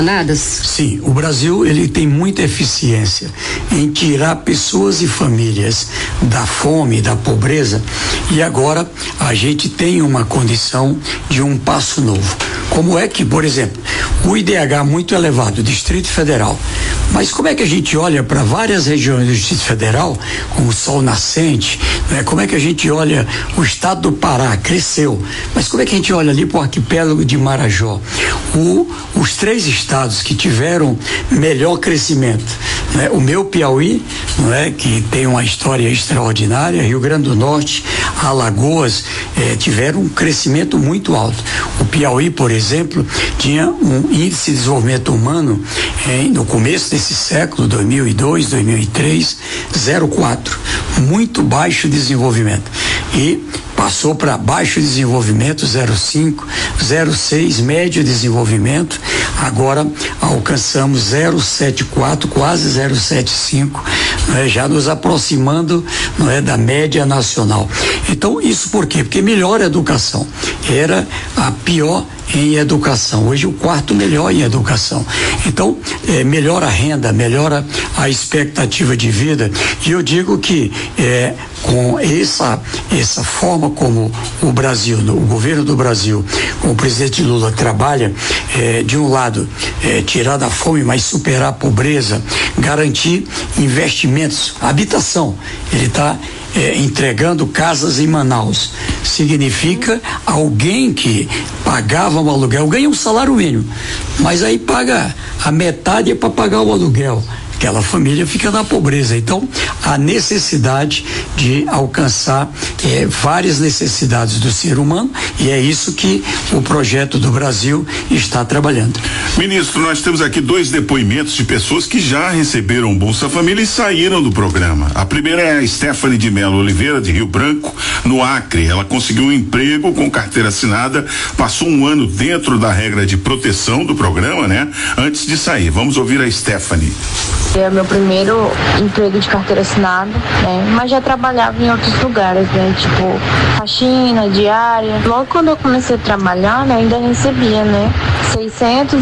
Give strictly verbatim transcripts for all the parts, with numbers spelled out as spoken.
Sim, o Brasil ele tem muita eficiência em tirar pessoas e famílias da fome, da pobreza, e agora a gente tem uma condição de um passo novo. Como é que, por exemplo, o I D H muito elevado, Distrito Federal, mas como é que a gente olha para várias regiões do Distrito Federal, com o sol nascente, né? Como é que a gente olha o estado do Pará, cresceu, mas como é que a gente olha ali para o arquipélago de Marajó? O, os três estados que tiveram melhor crescimento, né? O meu Piauí, não é, que tem uma história extraordinária, Rio Grande do Norte, Alagoas, eh, tiveram um crescimento muito alto. O Piauí, por exemplo, tinha um índice de desenvolvimento humano eh, no começo desse século, dois mil e dois, dois mil e três, zero vírgula quatro, muito baixo desenvolvimento, e passou para baixo desenvolvimento, zero vírgula cinco, zero vírgula seis, médio desenvolvimento, agora alcançamos zero vírgula setenta e quatro, quase zero vírgula setenta e cinco, né, já nos aproximando, não é, da média nacional. Então, isso por quê? Porque melhora a educação. Era a pior em educação, hoje o quarto melhor em educação. Então, é, melhora a renda, melhora a expectativa de vida, e eu digo que é, com essa, essa forma como o Brasil, o governo do Brasil, com o presidente Lula trabalha, é, de um lado, é, tirar da fome, mas superar a pobreza, garantir investimentos, habitação, ele está É, entregando casas em Manaus, significa alguém que pagava um aluguel, ganha um salário mínimo, mas aí paga a metade é para pagar o aluguel, aquela família fica na pobreza. Então, a necessidade de alcançar é, várias necessidades do ser humano, e é isso que o projeto do Brasil está trabalhando. Ministro, nós temos aqui dois depoimentos de pessoas que já receberam Bolsa Família e saíram do programa. A primeira é a Stephanie de Melo Oliveira, de Rio Branco, no Acre. Ela conseguiu um emprego com carteira assinada, passou um ano dentro da regra de proteção do programa, né? Antes de sair. Vamos ouvir a Stephanie. É meu primeiro emprego de carteira assinada, né? Mas já trabalhava em outros lugares, né? Tipo, faxina, diária. Logo quando eu comecei a trabalhar, né, ainda recebia, né? seiscentos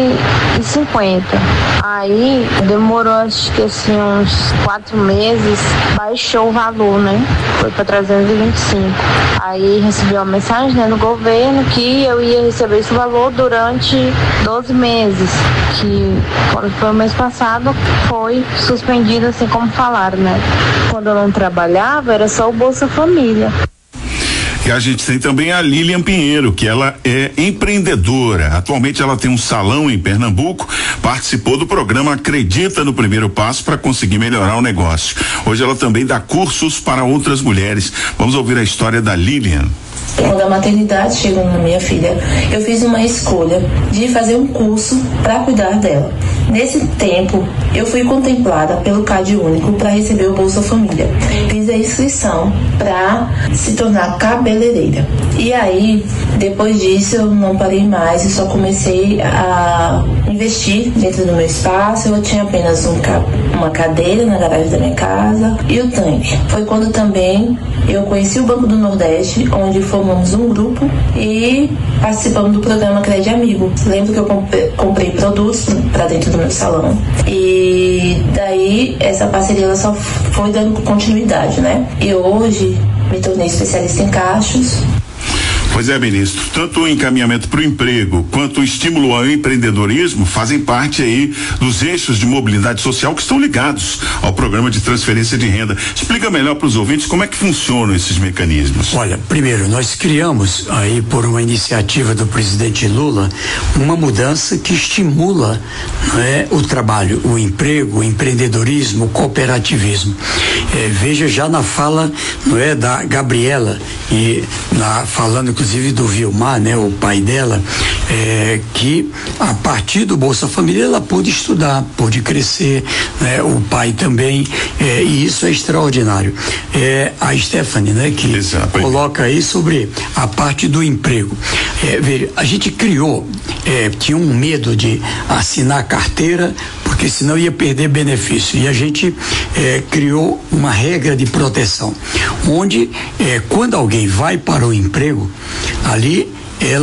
e cinquenta. Aí demorou, acho que assim, uns quatro meses, baixou o valor, né? Foi para trezentos e vinte e cinco. Aí recebi uma mensagem, né, no governo que eu ia receber esse valor durante doze meses, que quando foi o mês passado, foi suspendido, assim como falaram, né? Quando eu não trabalhava, era só o Bolsa Família. E a gente tem também a Lilian Pinheiro, que ela é empreendedora. Atualmente ela tem um salão em Pernambuco, participou do programa Acredita no Primeiro Passo para conseguir melhorar o negócio. Hoje ela também dá cursos para outras mulheres. Vamos ouvir a história da Lilian. Quando a maternidade chegou na minha filha, eu fiz uma escolha de fazer um curso para cuidar dela. Nesse tempo, eu fui contemplada pelo CAD Único para receber o Bolsa Família. Fiz a inscrição para se tornar cabeleireira. E aí, depois disso, eu não parei mais e só comecei a investir dentro do meu espaço. Eu tinha apenas um, uma cadeira na garagem da minha casa e o tanque. Foi quando também eu conheci o Banco do Nordeste, onde formamos um grupo e participamos do programa Crédito Amigo. Lembro que eu comprei, comprei produtos para dentro do meu salão, e daí essa parceria ela só foi dando continuidade, né? E hoje me tornei especialista em cachos. Pois é, ministro, tanto o encaminhamento para o emprego quanto o estímulo ao empreendedorismo fazem parte aí dos eixos de mobilidade social que estão ligados ao programa de transferência de renda. Explica melhor para os ouvintes como é que funcionam esses mecanismos. Olha, primeiro, nós criamos aí por uma iniciativa do presidente Lula uma mudança que estimula, né, o trabalho, o emprego, o empreendedorismo, o cooperativismo. É, veja já na fala, não é, da Gabriela, e na, falando inclusive do Vilmar, né, o pai dela, é, que a partir do Bolsa Família ela pôde estudar, pôde crescer, né, o pai também, é, e isso é extraordinário. É, a Stephanie, né, que Exato. Coloca aí sobre a parte do emprego. É, veja, a gente criou, é, tinha um medo de assinar carteira, porque senão ia perder benefício, e a gente é, criou uma regra de proteção, onde é, quando alguém vai para o emprego, ali ela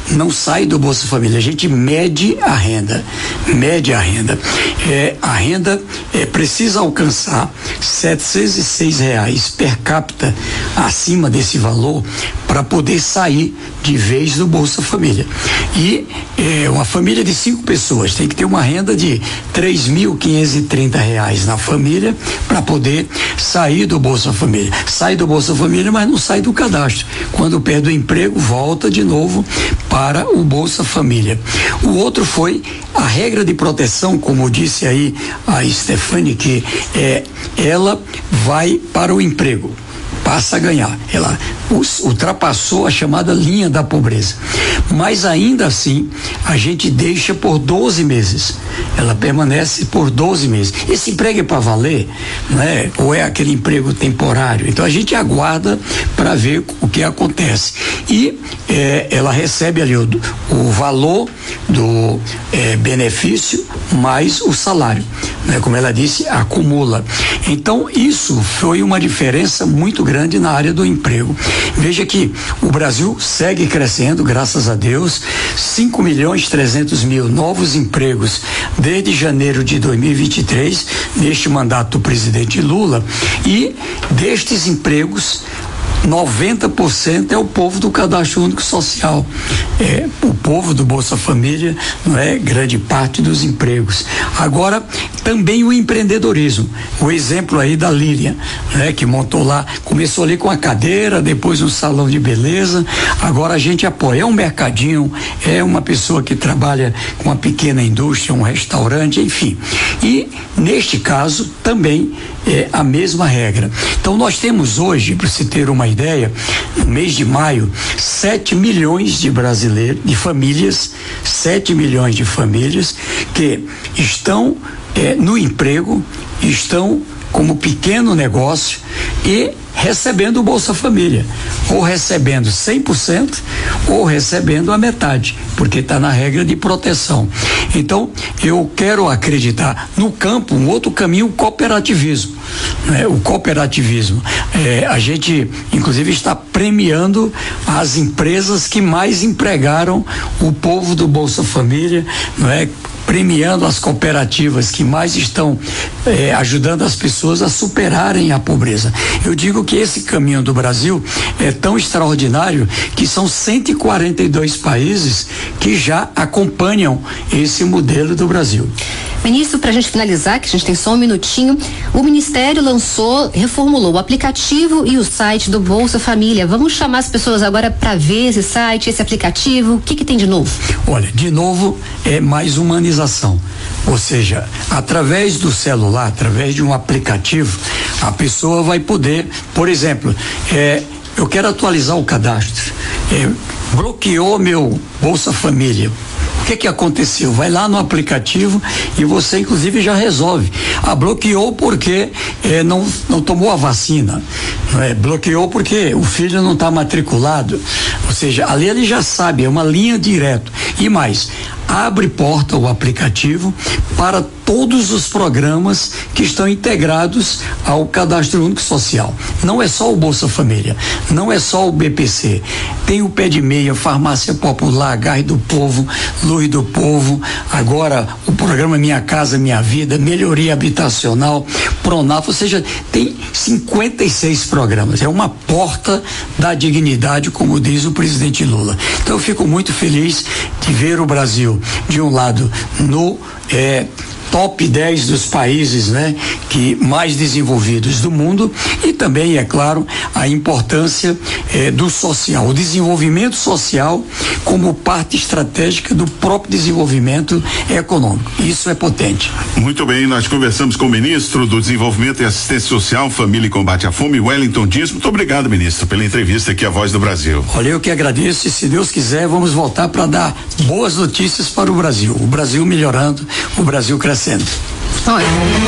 não sai do Bolsa Família, a gente mede a renda, mede a renda. É, a renda é, precisa alcançar setecentos e seis reais per capita acima desse valor para poder sair de vez do Bolsa Família. E é, uma família de cinco pessoas tem que ter uma renda de três mil quinhentos e trinta reais na família para poder sair do Bolsa Família. Sai do Bolsa Família, mas não sai do cadastro. Quando perde o emprego, volta de novo para o Bolsa Família. O outro foi a regra de proteção, como disse aí a Stefani, que é, ela vai para o emprego, passa a ganhar, ela ultrapassou a chamada linha da pobreza, mas ainda assim a gente deixa por doze meses, ela permanece por doze meses. Esse emprego é para valer, né? Ou é aquele emprego temporário? Então a gente aguarda para ver o que acontece e eh, ela recebe ali o, o valor do eh, benefício mais o salário, né? Como ela disse, acumula. Então isso foi uma diferença muito grande na área do emprego. Veja que o Brasil segue crescendo, graças a Deus, cinco milhões e trezentos mil novos empregos desde janeiro de dois mil e vinte e três, neste mandato do presidente Lula, e destes empregos noventa por cento é o povo do Cadastro Único Social, é o povo do Bolsa Família, não é grande parte dos empregos. Agora também o empreendedorismo, o exemplo aí da Lília, né, que montou lá, começou ali com a cadeira, depois um salão de beleza, agora a gente apoia, é um mercadinho, é uma pessoa que trabalha com uma pequena indústria, um restaurante, enfim. E neste caso também é a mesma regra. Então nós temos hoje, para você ter uma ideia, no mês de maio, sete milhões de brasileiros, de famílias, sete milhões de famílias que estão eh, no emprego, estão como pequeno negócio e recebendo o Bolsa Família, ou recebendo cem por cento ou recebendo a metade, porque está na regra de proteção. Então eu quero acreditar no campo, um outro caminho, o cooperativismo, né? O cooperativismo, é, a gente inclusive está premiando as empresas que mais empregaram o povo do Bolsa Família, não é? Premiando as cooperativas que mais estão eh, ajudando as pessoas a superarem a pobreza. Eu digo que esse caminho do Brasil é tão extraordinário que são cento e quarenta e dois países que já acompanham esse modelo do Brasil. Ministro, para a gente finalizar, que a gente tem só um minutinho, o Ministério lançou, reformulou o aplicativo e o site do Bolsa Família. Vamos chamar as pessoas agora para ver esse site, esse aplicativo. O que que tem de novo? Olha, de novo é mais humanização. Ou seja, através do celular, através de um aplicativo, a pessoa vai poder, por exemplo, é, eu quero atualizar o cadastro, é, bloqueou meu Bolsa Família. O que que aconteceu? Vai lá no aplicativo e você inclusive já resolve. Ah, bloqueou porque eh, não, não tomou a vacina, não é? Bloqueou porque o filho não está matriculado. Ou seja, ali ele já sabe, é uma linha direta. E mais, abre porta o aplicativo para todos os programas que estão integrados ao Cadastro Único Social. Não é só o Bolsa Família, não é só o B P C, tem o Pé de Meia, Farmácia Popular, Gás do Povo, Luz do Povo, agora o programa Minha Casa Minha Vida, Melhoria Habitacional, Pronaf, ou seja, tem cinquenta e seis programas, é uma porta da dignidade, como diz o presidente Lula. Então eu fico muito feliz de ver o Brasil, de um lado, no é, top dez dos países, né, que mais desenvolvidos do mundo, e também, é claro, a importância eh, do social, o desenvolvimento social como parte estratégica do próprio desenvolvimento econômico. Isso é potente. Muito bem, nós conversamos com o ministro do Desenvolvimento e Assistência Social, Família e Combate à Fome, Wellington Dias. Muito obrigado, ministro, pela entrevista aqui à Voz do Brasil. Olha, eu que agradeço, e se Deus quiser, vamos voltar para dar boas notícias para o Brasil. O Brasil melhorando, o Brasil crescendo. Olha.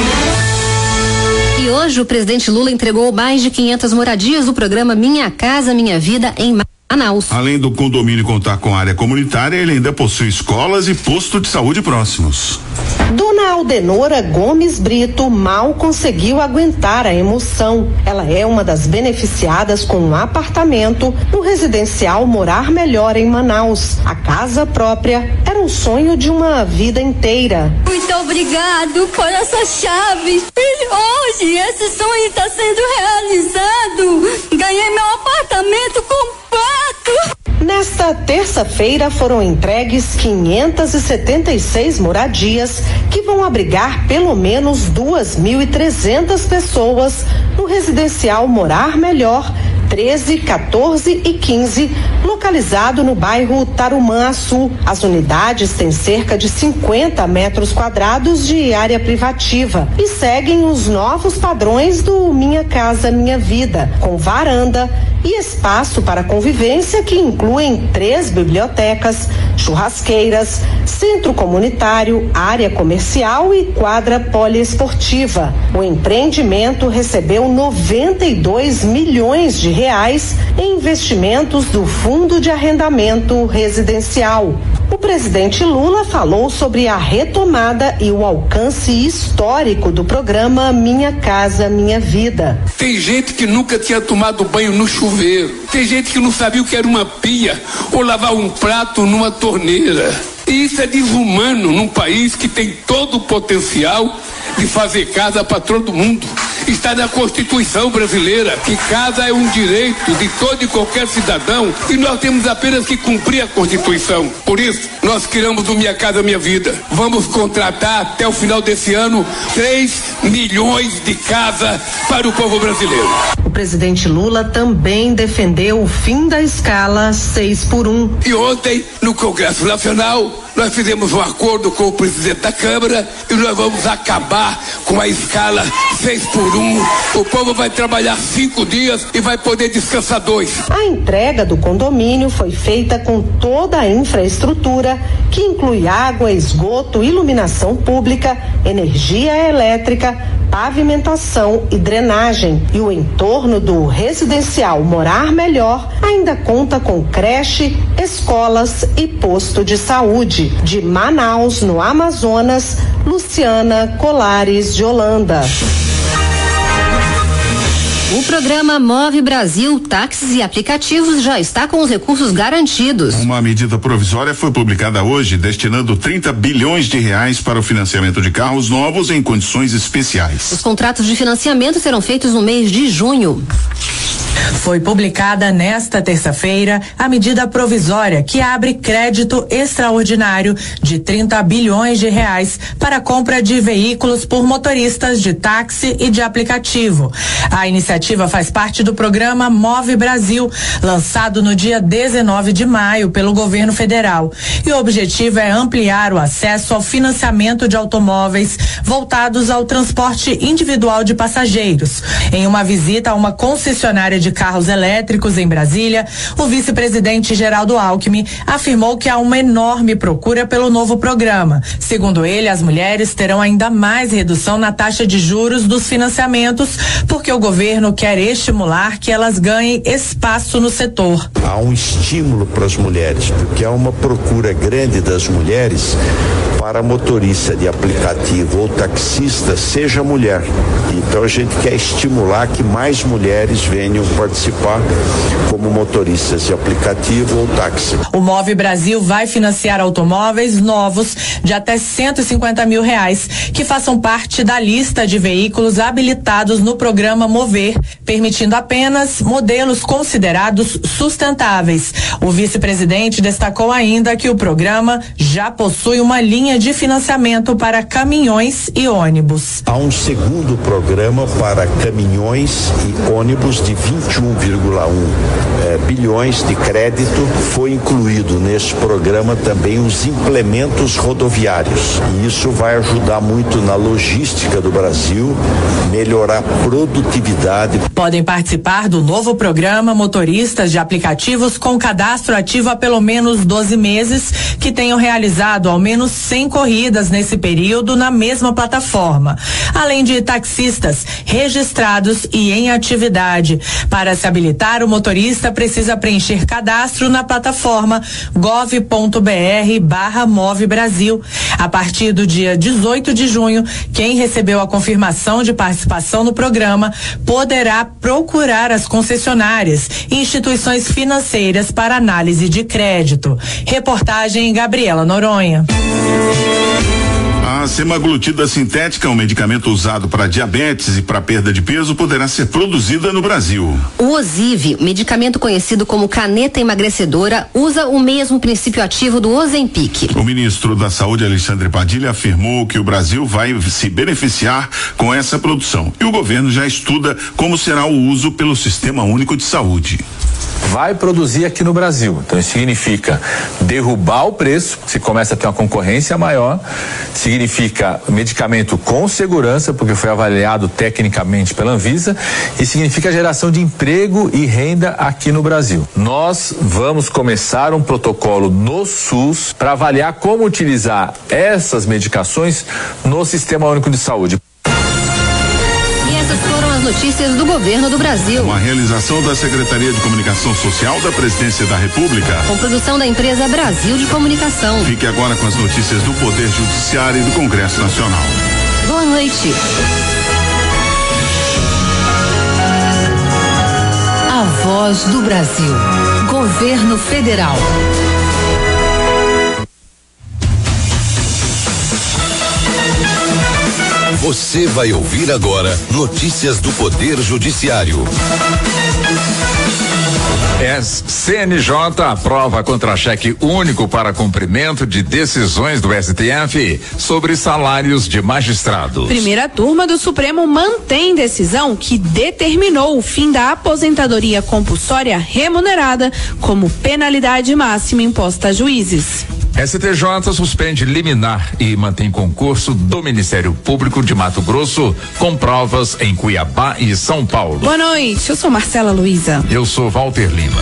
E hoje o presidente Lula entregou mais de quinhentas moradias do programa Minha Casa Minha Vida em Manaus. Além do condomínio contar com área comunitária, ele ainda possui escolas e posto de saúde próximos. Dona Aldenora Gomes Brito mal conseguiu aguentar a emoção. Ela é uma das beneficiadas com um apartamento no residencial Morar Melhor em Manaus. A casa própria era um sonho de uma vida inteira. Muito obrigado por essa chave. E hoje esse sonho está sendo realizado. Ganhei meu apartamento completo. Nesta terça-feira foram entregues quinhentas e setenta e seis moradias que vão abrigar pelo menos duas mil e trezentas pessoas no residencial Morar Melhor treze, quatorze e quinze, localizado no bairro Tarumã-Açu. As unidades têm cerca de cinquenta metros quadrados de área privativa e seguem os novos padrões do Minha Casa Minha Vida, com varanda e espaço para convivência que incluem três bibliotecas, churrasqueiras, centro comunitário, área comercial e quadra poliesportiva. O empreendimento recebeu noventa e dois milhões de reais em investimentos do Fundo de Arrendamento Residencial. O presidente Lula falou sobre a retomada e o alcance histórico do programa Minha Casa Minha Vida. Tem gente que nunca tinha tomado banho no chuveiro. Tem gente que não sabia o que era uma pia ou lavar um prato numa torneira. E isso é desumano num país que tem todo o potencial de fazer casa para todo mundo. Está na Constituição brasileira que casa é um direito de todo e qualquer cidadão e nós temos apenas que cumprir a Constituição. Por isso, nós criamos o Minha Casa Minha Vida. Vamos contratar até o final desse ano três milhões de casas para o povo brasileiro. O presidente Lula também defendeu o fim da escala seis por um. E ontem, no Congresso Nacional, nós fizemos um acordo com o presidente da Câmara e nós vamos acabar com a escala seis por um. O povo vai trabalhar cinco dias e vai poder descansar dois. A entrega do condomínio foi feita com toda a infraestrutura, que inclui água, esgoto, iluminação pública, energia elétrica, pavimentação e drenagem. E o entorno do residencial Morar Melhor ainda conta com creche, escolas e posto de saúde. De Manaus, no Amazonas, Luciana Colares de Holanda. O programa Move Brasil Táxis e Aplicativos já está com os recursos garantidos. Uma medida provisória foi publicada hoje, destinando trinta bilhões de reais para o financiamento de carros novos em condições especiais. Os contratos de financiamento serão feitos no mês de junho. Foi publicada nesta terça-feira a medida provisória que abre crédito extraordinário de trinta bilhões de reais para a compra de veículos por motoristas de táxi e de aplicativo. A iniciativa faz parte do programa Move Brasil, lançado no dia dezenove de maio pelo governo federal. E o objetivo é ampliar o acesso ao financiamento de automóveis voltados ao transporte individual de passageiros. Em uma visita a uma concessionária de carros elétricos em Brasília, o vice-presidente Geraldo Alckmin afirmou que há uma enorme procura pelo novo programa. Segundo ele, as mulheres terão ainda mais redução na taxa de juros dos financiamentos, porque o governo quer estimular que elas ganhem espaço no setor. Há um estímulo para as mulheres, porque há uma procura grande das mulheres para motorista de aplicativo ou taxista seja mulher. Então a gente quer estimular que mais mulheres venham participar como motoristas de aplicativo ou táxi. O Move Brasil vai financiar automóveis novos de até cento e cinquenta mil reais que façam parte da lista de veículos habilitados no programa Mover, permitindo apenas modelos considerados sustentáveis. O vice-presidente destacou ainda que o programa já possui uma linha de financiamento para caminhões e ônibus. Há um segundo programa para caminhões e ônibus de vinte e um vírgula um eh, bilhões de crédito. Foi incluído nesse programa também os implementos rodoviários. E isso vai ajudar muito na logística do Brasil, melhorar a produtividade. Podem participar do novo programa motoristas de aplicativos com cadastro ativo há pelo menos doze meses, que tenham realizado ao menos cem corridas nesse período na mesma plataforma, além de taxistas registrados e em atividade. Para se habilitar, o motorista precisa preencher cadastro na plataforma gov ponto br barra Move Brasil. A partir do dia dezoito de junho, quem recebeu a confirmação de participação no programa poderá procurar as concessionárias e instituições financeiras para análise de crédito. Reportagem Gabriela Noronha. A semaglutida sintética, um medicamento usado para diabetes e para perda de peso, poderá ser produzida no Brasil. O Ozivy, medicamento conhecido como caneta emagrecedora, usa o mesmo princípio ativo do Ozempic. O ministro da Saúde, Alexandre Padilha, afirmou que o Brasil vai se beneficiar com essa produção. E o governo já estuda como será o uso pelo Sistema Único de Saúde. Vai produzir aqui no Brasil. Então isso significa derrubar o preço, se começa a ter uma concorrência maior, significa medicamento com segurança, porque foi avaliado tecnicamente pela Anvisa, e significa geração de emprego e renda aqui no Brasil. Nós vamos começar um protocolo no SUS para avaliar como utilizar essas medicações no Sistema Único de Saúde. Essas foram as notícias do governo do Brasil. Uma realização da Secretaria de Comunicação Social da Presidência da República. Com produção da empresa Brasil de Comunicação. Fique agora com as notícias do Poder Judiciário e do Congresso Nacional. Boa noite. A Voz do Brasil. Governo Federal. Você vai ouvir agora notícias do Poder Judiciário. C N J aprova contra-cheque único para cumprimento de decisões do S T F sobre salários de magistrados. Primeira turma do Supremo mantém decisão que determinou o fim da aposentadoria compulsória remunerada como penalidade máxima imposta a juízes. S T J suspende liminar e mantém concurso do Ministério Público de Mato Grosso com provas em Cuiabá e São Paulo. Boa noite, eu sou Marcela Luiza. Eu sou Walter Lima.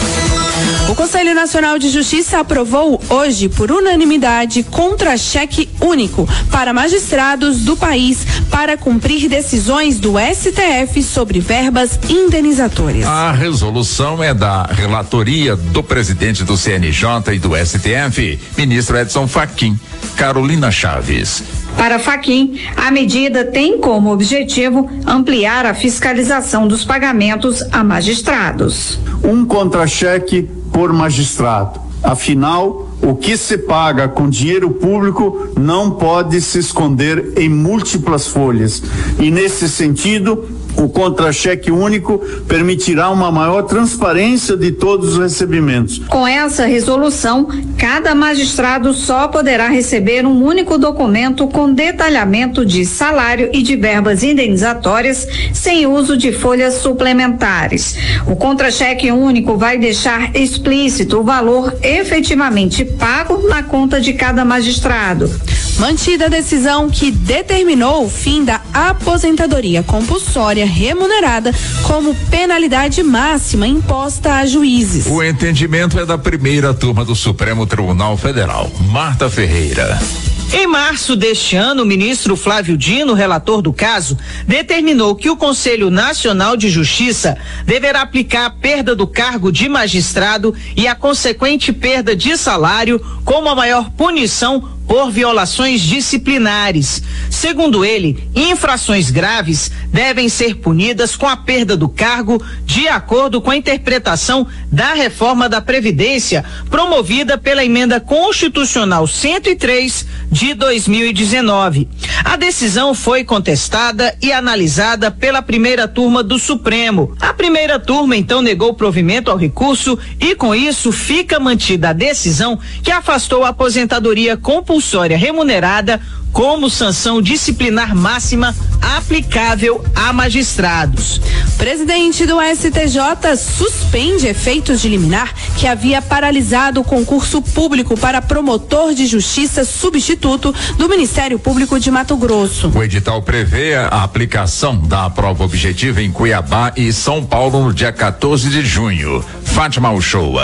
O Conselho Nacional de Justiça aprovou hoje, por unanimidade, contra-cheque único para magistrados do país para cumprir decisões do S T F sobre verbas indenizatórias. A resolução é da relatoria do presidente do C N J e do S T F, ministro Edson Fachin. Carolina Chaves. Para Fachin, a medida tem como objetivo ampliar a fiscalização dos pagamentos a magistrados. Um contra-cheque por magistrado. Afinal, o que se paga com dinheiro público não pode se esconder em múltiplas folhas. E nesse sentido, o contra-cheque único permitirá uma maior transparência de todos os recebimentos. Com essa resolução, cada magistrado só poderá receber um único documento com detalhamento de salário e de verbas indenizatórias, sem uso de folhas suplementares. O contra-cheque único vai deixar explícito o valor efetivamente pago na conta de cada magistrado. Mantida a decisão que determinou o fim da aposentadoria compulsória remunerada como penalidade máxima imposta a juízes. O entendimento é da primeira turma do Supremo Tribunal Federal. Marta Ferreira. Em março deste ano, o ministro Flávio Dino, relator do caso, determinou que o Conselho Nacional de Justiça deverá aplicar a perda do cargo de magistrado e a consequente perda de salário como a maior punição por violações disciplinares. Segundo ele, infrações graves devem ser punidas com a perda do cargo de acordo com a interpretação da reforma da Previdência promovida pela Emenda Constitucional cento e três de dois mil e dezenove. A decisão foi contestada e analisada pela primeira turma do Supremo. A primeira turma então negou provimento ao recurso e com isso fica mantida a decisão que afastou a aposentadoria compulsória remunerada como sanção disciplinar máxima aplicável a magistrados. Presidente do S T J suspende efeitos de liminar que havia paralisado o concurso público para promotor de justiça substituto do Ministério Público de Mato Grosso. O edital prevê a aplicação da prova objetiva em Cuiabá e São Paulo no dia quatorze de junho. Fátima Uchoa.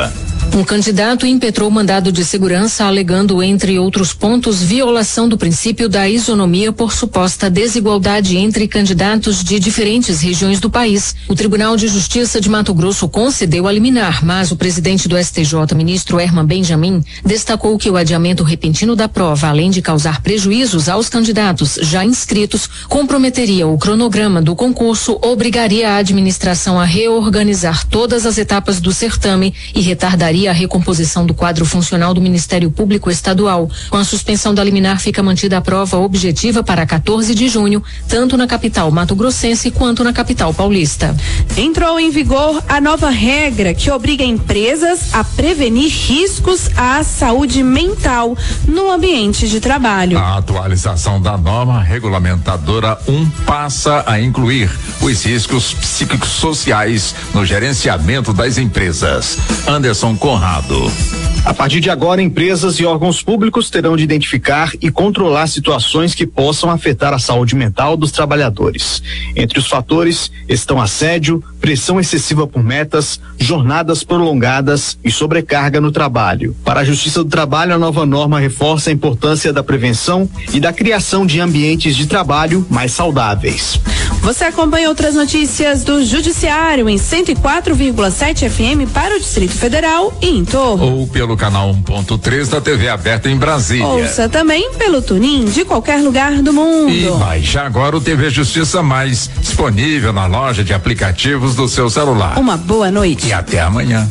Um candidato impetrou mandado de segurança alegando, entre outros pontos, violação do princípio da isonomia por suposta desigualdade entre candidatos de diferentes regiões do país. O Tribunal de Justiça de Mato Grosso concedeu a liminar, mas o presidente do S T J, ministro Herman Benjamin, destacou que o adiamento repentino da prova, além de causar prejuízos aos candidatos já inscritos, comprometeria o cronograma do concurso, obrigaria a administração a reorganizar todas as etapas do certame e retardaria a recomposição do quadro funcional do Ministério Público Estadual. Com a suspensão da liminar, fica mantida a prova objetiva para quatorze de junho, tanto na capital mato-grossense quanto na capital paulista. Entrou em vigor a nova regra que obriga empresas a prevenir riscos à saúde mental no ambiente de trabalho. A atualização da norma regulamentadora um passa a incluir os riscos psicossociais no gerenciamento das empresas. Anderson Conrado. A partir de agora, empresas e órgãos públicos terão de identificar e controlar situações que possam afetar a saúde mental dos trabalhadores. Entre os fatores estão assédio, pressão excessiva por metas, jornadas prolongadas e sobrecarga no trabalho. Para a Justiça do Trabalho, a nova norma reforça a importância da prevenção e da criação de ambientes de trabalho mais saudáveis. Você acompanha outras notícias do Judiciário em cento e quatro vírgula sete F M para o Distrito Federal e em torno. Ou pelo canal um ponto três da T V aberta em Brasília. Ouça também pelo Tunin de qualquer lugar do mundo. E baixe agora o T V Justiça Mais, disponível na loja de aplicativos do seu celular. Uma boa noite. E até amanhã.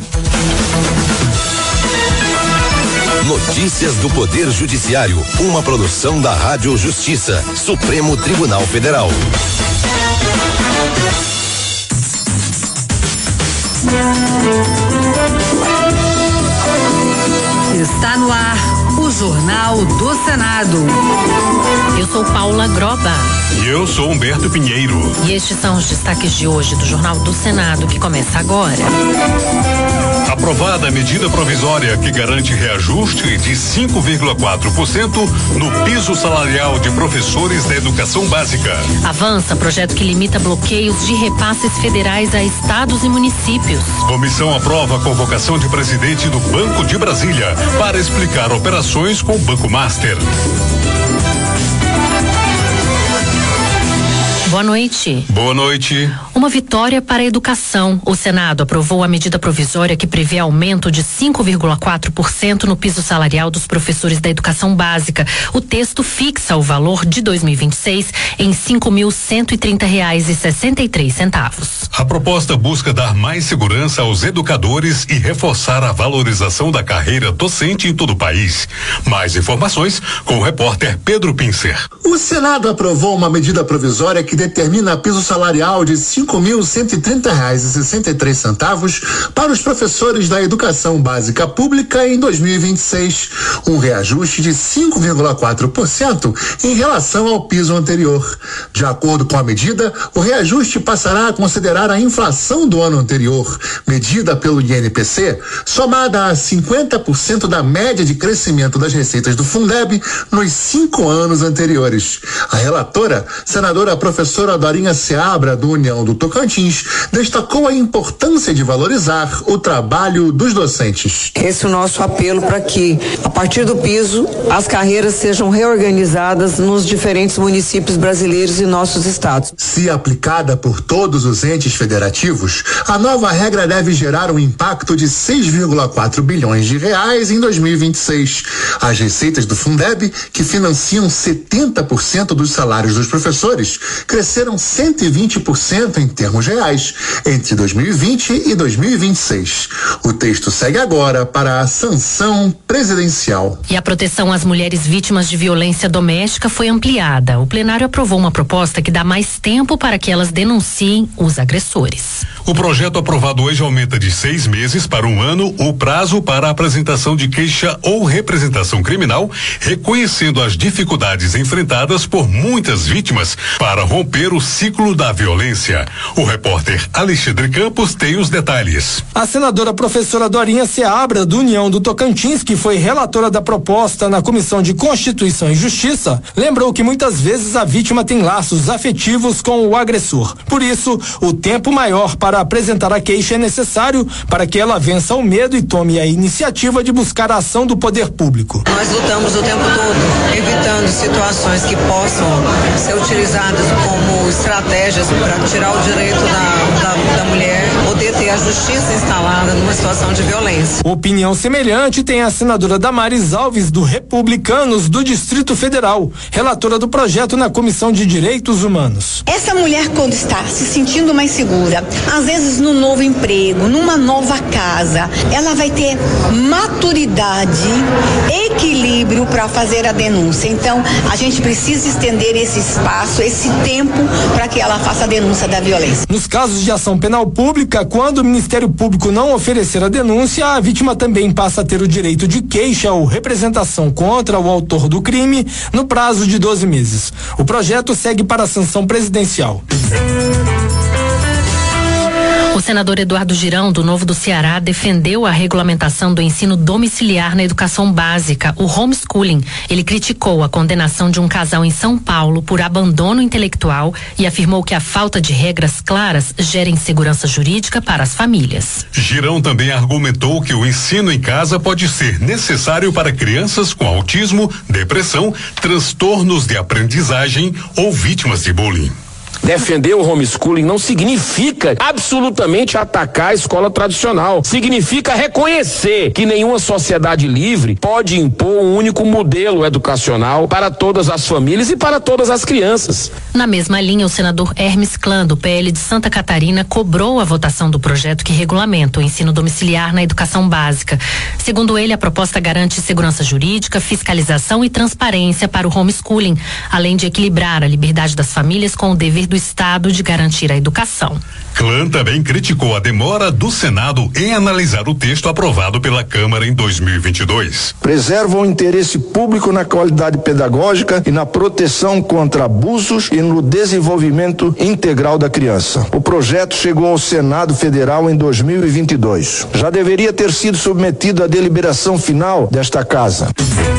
Notícias do Poder Judiciário, uma produção da Rádio Justiça, Supremo Tribunal Federal. Está no ar o Jornal do Senado. Eu sou Paula Groba. E eu sou Humberto Pinheiro. E estes são os destaques de hoje do Jornal do Senado, que começa agora. Aprovada a medida provisória que garante reajuste de cinco vírgula quatro por cento no piso salarial de professores da educação básica. Avança projeto que limita bloqueios de repasses federais a estados e municípios. Comissão aprova a convocação de presidente do Banco de Brasília para explicar operações com o Banco Master. Boa noite. Boa noite. Uma vitória para a educação. O Senado aprovou a medida provisória que prevê aumento de cinco vírgula quatro por cento no piso salarial dos professores da educação básica. O texto fixa o valor de dois mil e vinte e seis em cinco mil cento e trinta reais e sessenta e três centavos. A proposta busca dar mais segurança aos educadores e reforçar a valorização da carreira docente em todo o país. Mais informações com o repórter Pedro Pincer. O Senado aprovou uma medida provisória que determina piso salarial de cinco mil cento e trinta reais e sessenta e três centavos para os professores da educação básica pública em dois mil e vinte e seis, um reajuste de cinco vírgula quatro por cento em relação ao piso anterior. De acordo com a medida, o reajuste passará a considerar a inflação do ano anterior, medida pelo I N P C, somada a cinquenta por cento da média de crescimento das receitas do Fundeb nos cinco anos anteriores. A relatora, senadora professora Professora Dorinha Seabra, do União do Tocantins, destacou a importância de valorizar o trabalho dos docentes. Esse é o nosso apelo para que, a partir do piso, as carreiras sejam reorganizadas nos diferentes municípios brasileiros e nossos estados. Se aplicada por todos os entes federativos, a nova regra deve gerar um impacto de seis vírgula quatro bilhões de reais em dois mil e vinte e seis. As receitas do Fundeb, que financiam setenta por cento dos salários dos professores, cresceram cento e vinte por cento em termos reais entre dois mil e vinte e dois mil e vinte e seis. O texto segue agora para a sanção presidencial. E a proteção às mulheres vítimas de violência doméstica foi ampliada. O plenário aprovou uma proposta que dá mais tempo para que elas denunciem os agressores. O projeto aprovado hoje aumenta de seis meses para um ano o prazo para a apresentação de queixa ou representação criminal, reconhecendo as dificuldades enfrentadas por muitas vítimas para romper romper o ciclo da violência. O repórter Alexandre Campos tem os detalhes. A senadora professora Dorinha Seabra, do União do Tocantins, que foi relatora da proposta na Comissão de Constituição e Justiça, lembrou que muitas vezes a vítima tem laços afetivos com o agressor. Por isso, o tempo maior para apresentar a queixa é necessário para que ela vença o medo e tome a iniciativa de buscar a ação do poder público. Nós lutamos o tempo todo, evitando situações que possam ser utilizadas como estratégias para tirar o direito da, da, da mulher poder ter a justiça instalada numa situação de violência. Opinião semelhante tem a senadora Damares Alves, do Republicanos do Distrito Federal, relatora do projeto na Comissão de Direitos Humanos. Essa mulher, quando está se sentindo mais segura, às vezes num novo emprego, numa nova casa, ela vai ter maturidade, equilíbrio para fazer a denúncia. Então, a gente precisa estender esse espaço, esse tempo, para que ela faça a denúncia da violência. Nos casos de ação penal pública, quando o Ministério Público não oferecer a denúncia, a vítima também passa a ter o direito de queixa ou representação contra o autor do crime no prazo de doze meses. O projeto segue para a sanção presidencial. O senador Eduardo Girão, do Novo do Ceará, defendeu a regulamentação do ensino domiciliar na educação básica, o homeschooling. Ele criticou a condenação de um casal em São Paulo por abandono intelectual e afirmou que a falta de regras claras gera insegurança jurídica para as famílias. Girão também argumentou que o ensino em casa pode ser necessário para crianças com autismo, depressão, transtornos de aprendizagem ou vítimas de bullying. Defender o homeschooling não significa absolutamente atacar a escola tradicional. Significa reconhecer que nenhuma sociedade livre pode impor um único modelo educacional para todas as famílias e para todas as crianças. Na mesma linha, o senador Hermes Clã, do P L de Santa Catarina, cobrou a votação do projeto que regulamenta o ensino domiciliar na educação básica. Segundo ele, a proposta garante segurança jurídica, fiscalização e transparência para o homeschooling, além de equilibrar a liberdade das famílias com o dever do Estado de garantir a educação. Clã também criticou a demora do Senado em analisar o texto aprovado pela Câmara em dois mil e vinte e dois. Preserva o interesse público na qualidade pedagógica e na proteção contra abusos e no desenvolvimento integral da criança. O projeto chegou ao Senado Federal em dois mil e vinte e dois. Já deveria ter sido submetido à deliberação final desta casa.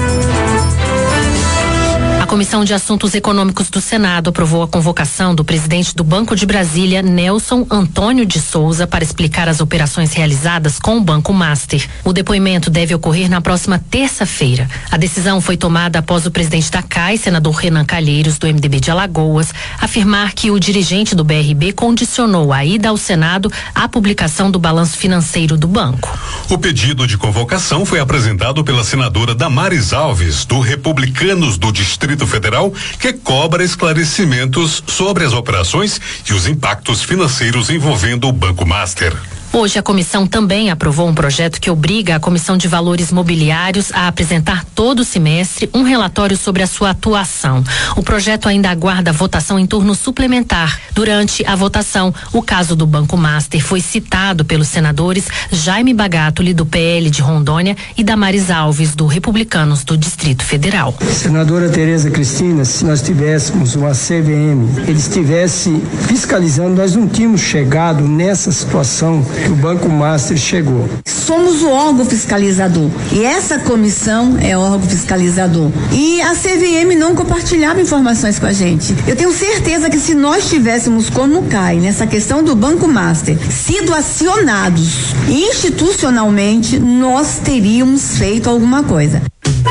A Comissão de Assuntos Econômicos do Senado aprovou a convocação do presidente do Banco de Brasília, Nelson Antônio de Souza, para explicar as operações realizadas com o Banco Master. O depoimento deve ocorrer na próxima terça-feira. A decisão foi tomada após o presidente da C A I, senador Renan Calheiros, do M D B de Alagoas, afirmar que o dirigente do B R B condicionou a ida ao Senado à publicação do balanço financeiro do banco. O pedido de convocação foi apresentado pela senadora Damares Alves, do Republicanos do Distrito Federal, que cobra esclarecimentos sobre as operações e os impactos financeiros envolvendo o Banco Master. Hoje a comissão também aprovou um projeto que obriga a Comissão de Valores Mobiliários a apresentar todo semestre um relatório sobre a sua atuação. O projeto ainda aguarda votação em turno suplementar. Durante a votação, o caso do Banco Master foi citado pelos senadores Jaime Bagatoli, do P L de Rondônia, e Damares Alves, do Republicanos do Distrito Federal. Senadora Tereza Cristina, se nós tivéssemos uma C V M, ele estivesse fiscalizando, nós não tínhamos chegado nessa situação que o Banco Master chegou. Somos o órgão fiscalizador e essa comissão é órgão fiscalizador. E a C V M não compartilhava informações com a gente. Eu tenho certeza que se nós tivéssemos, como cai nessa questão do Banco Master, sido acionados institucionalmente, nós teríamos feito alguma coisa.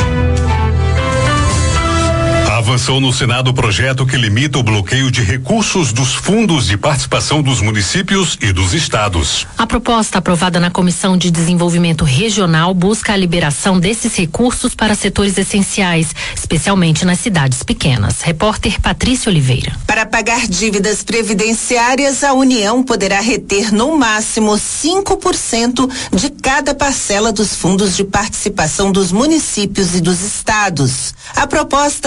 Avançou no Senado o projeto que limita o bloqueio de recursos dos fundos de participação dos municípios e dos estados. A proposta aprovada na Comissão de Desenvolvimento Regional busca a liberação desses recursos para setores essenciais, especialmente nas cidades pequenas. Repórter Patrícia Oliveira. Para pagar dívidas previdenciárias, a União poderá reter no máximo cinco por cento de cada parcela dos fundos de participação dos municípios e dos estados. A proposta do senador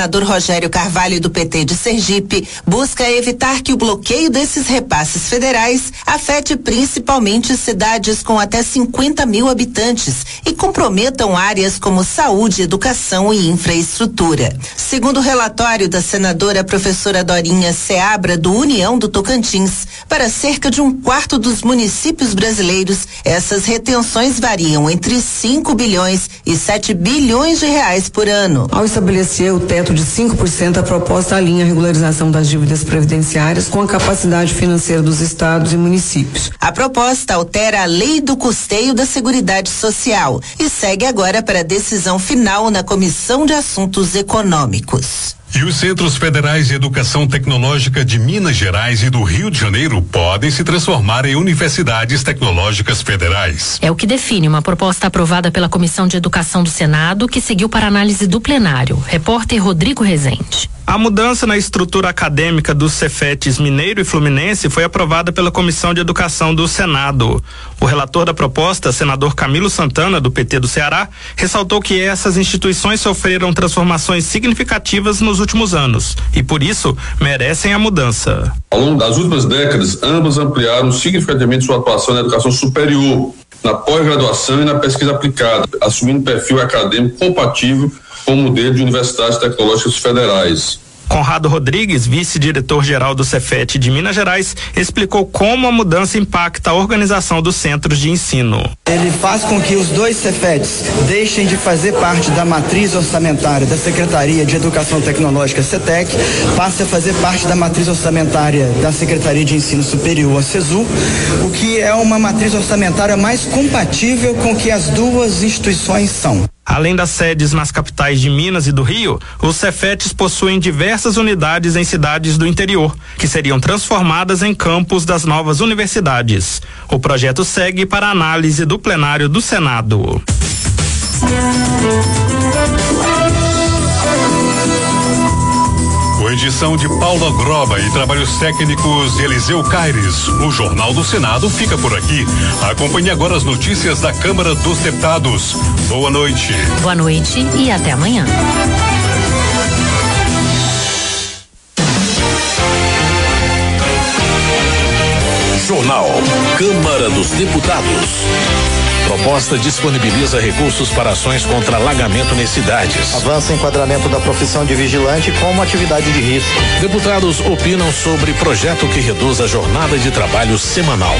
senador Rogério Carvalho, do P T de Sergipe, busca evitar que o bloqueio desses repasses federais afete principalmente cidades com até cinquenta mil habitantes e comprometam áreas como saúde, educação e infraestrutura. Segundo o relatório da senadora professora Dorinha Seabra, do União do Tocantins, para cerca de um quarto dos municípios brasileiros, essas retenções variam entre cinco bilhões e sete bilhões de reais por ano. Ao estabelecer o teto de cinco por cento, a proposta alinha a regularização das dívidas previdenciárias com a capacidade financeira dos estados e municípios. A proposta altera a lei do custeio da Seguridade Social e segue agora para a decisão final na Comissão de Assuntos Econômicos. E os Centros Federais de Educação Tecnológica de Minas Gerais e do Rio de Janeiro podem se transformar em universidades tecnológicas federais. É o que define uma proposta aprovada pela Comissão de Educação do Senado, que seguiu para análise do plenário. Repórter Rodrigo Rezende. A mudança na estrutura acadêmica dos Cefetes Mineiro e Fluminense foi aprovada pela Comissão de Educação do Senado. O relator da proposta, senador Camilo Santana, do P T do Ceará, ressaltou que essas instituições sofreram transformações significativas nos últimos anos e, por isso, merecem a mudança. Ao longo das últimas décadas, ambas ampliaram significativamente sua atuação na educação superior, na pós-graduação e na pesquisa aplicada, assumindo perfil acadêmico compatível com o modelo de universidades tecnológicas federais. Conrado Rodrigues, vice-diretor-geral do Cefet de Minas Gerais, explicou como a mudança impacta a organização dos centros de ensino. Ele faz com que os dois Cefetes deixem de fazer parte da matriz orçamentária da Secretaria de Educação Tecnológica, CETEC, passe a fazer parte da matriz orçamentária da Secretaria de Ensino Superior, a CESU, o que é uma matriz orçamentária mais compatível com o que as duas instituições são. Além das sedes nas capitais de Minas e do Rio, os Cefetes possuem diversas unidades em cidades do interior, que seriam transformadas em campus das novas universidades. O projeto segue para a análise do plenário do Senado. Com edição de Paula Groba e trabalhos técnicos de Eliseu Caires, o Jornal do Senado fica por aqui. Acompanhe agora as notícias da Câmara dos Deputados. Boa noite. Boa noite e até amanhã. Jornal Câmara dos Deputados. Proposta disponibiliza recursos para ações contra alagamento nas cidades. Avança enquadramento da profissão de vigilante como atividade de risco. Deputados opinam sobre projeto que reduz a jornada de trabalho semanal.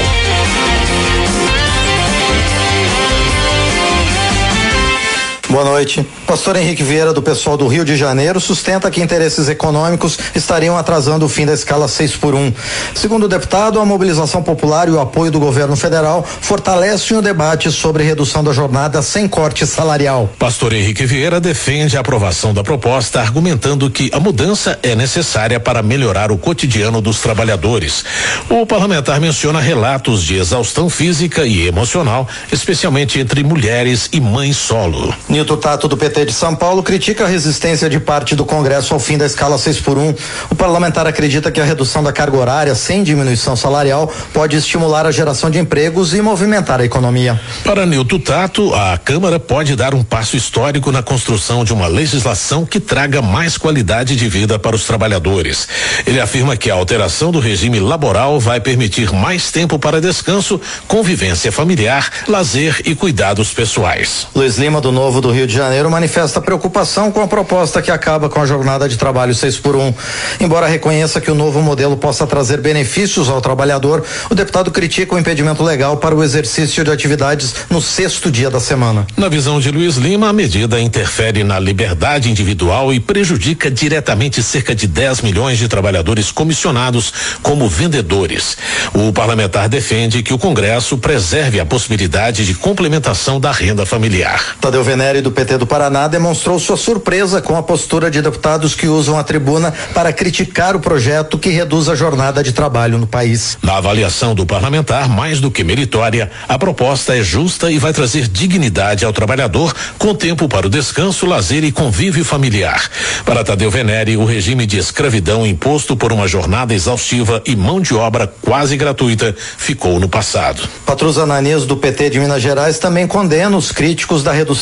Boa noite. Pastor Henrique Vieira, do pessoal do Rio de Janeiro, sustenta que interesses econômicos estariam atrasando o fim da escala seis por um. Segundo o deputado, a mobilização popular e o apoio do governo federal fortalecem o debate sobre redução da jornada sem corte salarial. Pastor Henrique Vieira defende a aprovação da proposta, argumentando que a mudança é necessária para melhorar o cotidiano dos trabalhadores. O parlamentar menciona relatos de exaustão física e emocional, especialmente entre mulheres e mães solo. Nilton Tato, do P T de São Paulo, critica a resistência de parte do Congresso ao fim da escala seis por um. O parlamentar acredita que a redução da carga horária sem diminuição salarial pode estimular a geração de empregos e movimentar a economia. Para Nilton Tato, a Câmara pode dar um passo histórico na construção de uma legislação que traga mais qualidade de vida para os trabalhadores. Ele afirma que a alteração do regime laboral vai permitir mais tempo para descanso, convivência familiar, lazer e cuidados pessoais. Luiz Lima, do Novo do Rio de Janeiro, manifesta preocupação com a proposta que acaba com a jornada de trabalho seis por um. Embora reconheça que o novo modelo possa trazer benefícios ao trabalhador, o deputado critica o impedimento legal para o exercício de atividades no sexto dia da semana. Na visão de Luiz Lima, a medida interfere na liberdade individual e prejudica diretamente cerca de dez milhões de trabalhadores comissionados como vendedores. O parlamentar defende que o Congresso preserve a possibilidade de complementação da renda familiar. Tadeu Venere, do P T do Paraná, demonstrou sua surpresa com a postura de deputados que usam a tribuna para criticar o projeto que reduz a jornada de trabalho no país. Na avaliação do parlamentar, mais do que meritória, a proposta é justa e vai trazer dignidade ao trabalhador, com tempo para o descanso, lazer e convívio familiar. Para Tadeu Venere, o regime de escravidão imposto por uma jornada exaustiva e mão de obra quase gratuita ficou no passado. Patrus Ananias, do P T de Minas Gerais, também condena os críticos da redução da jornada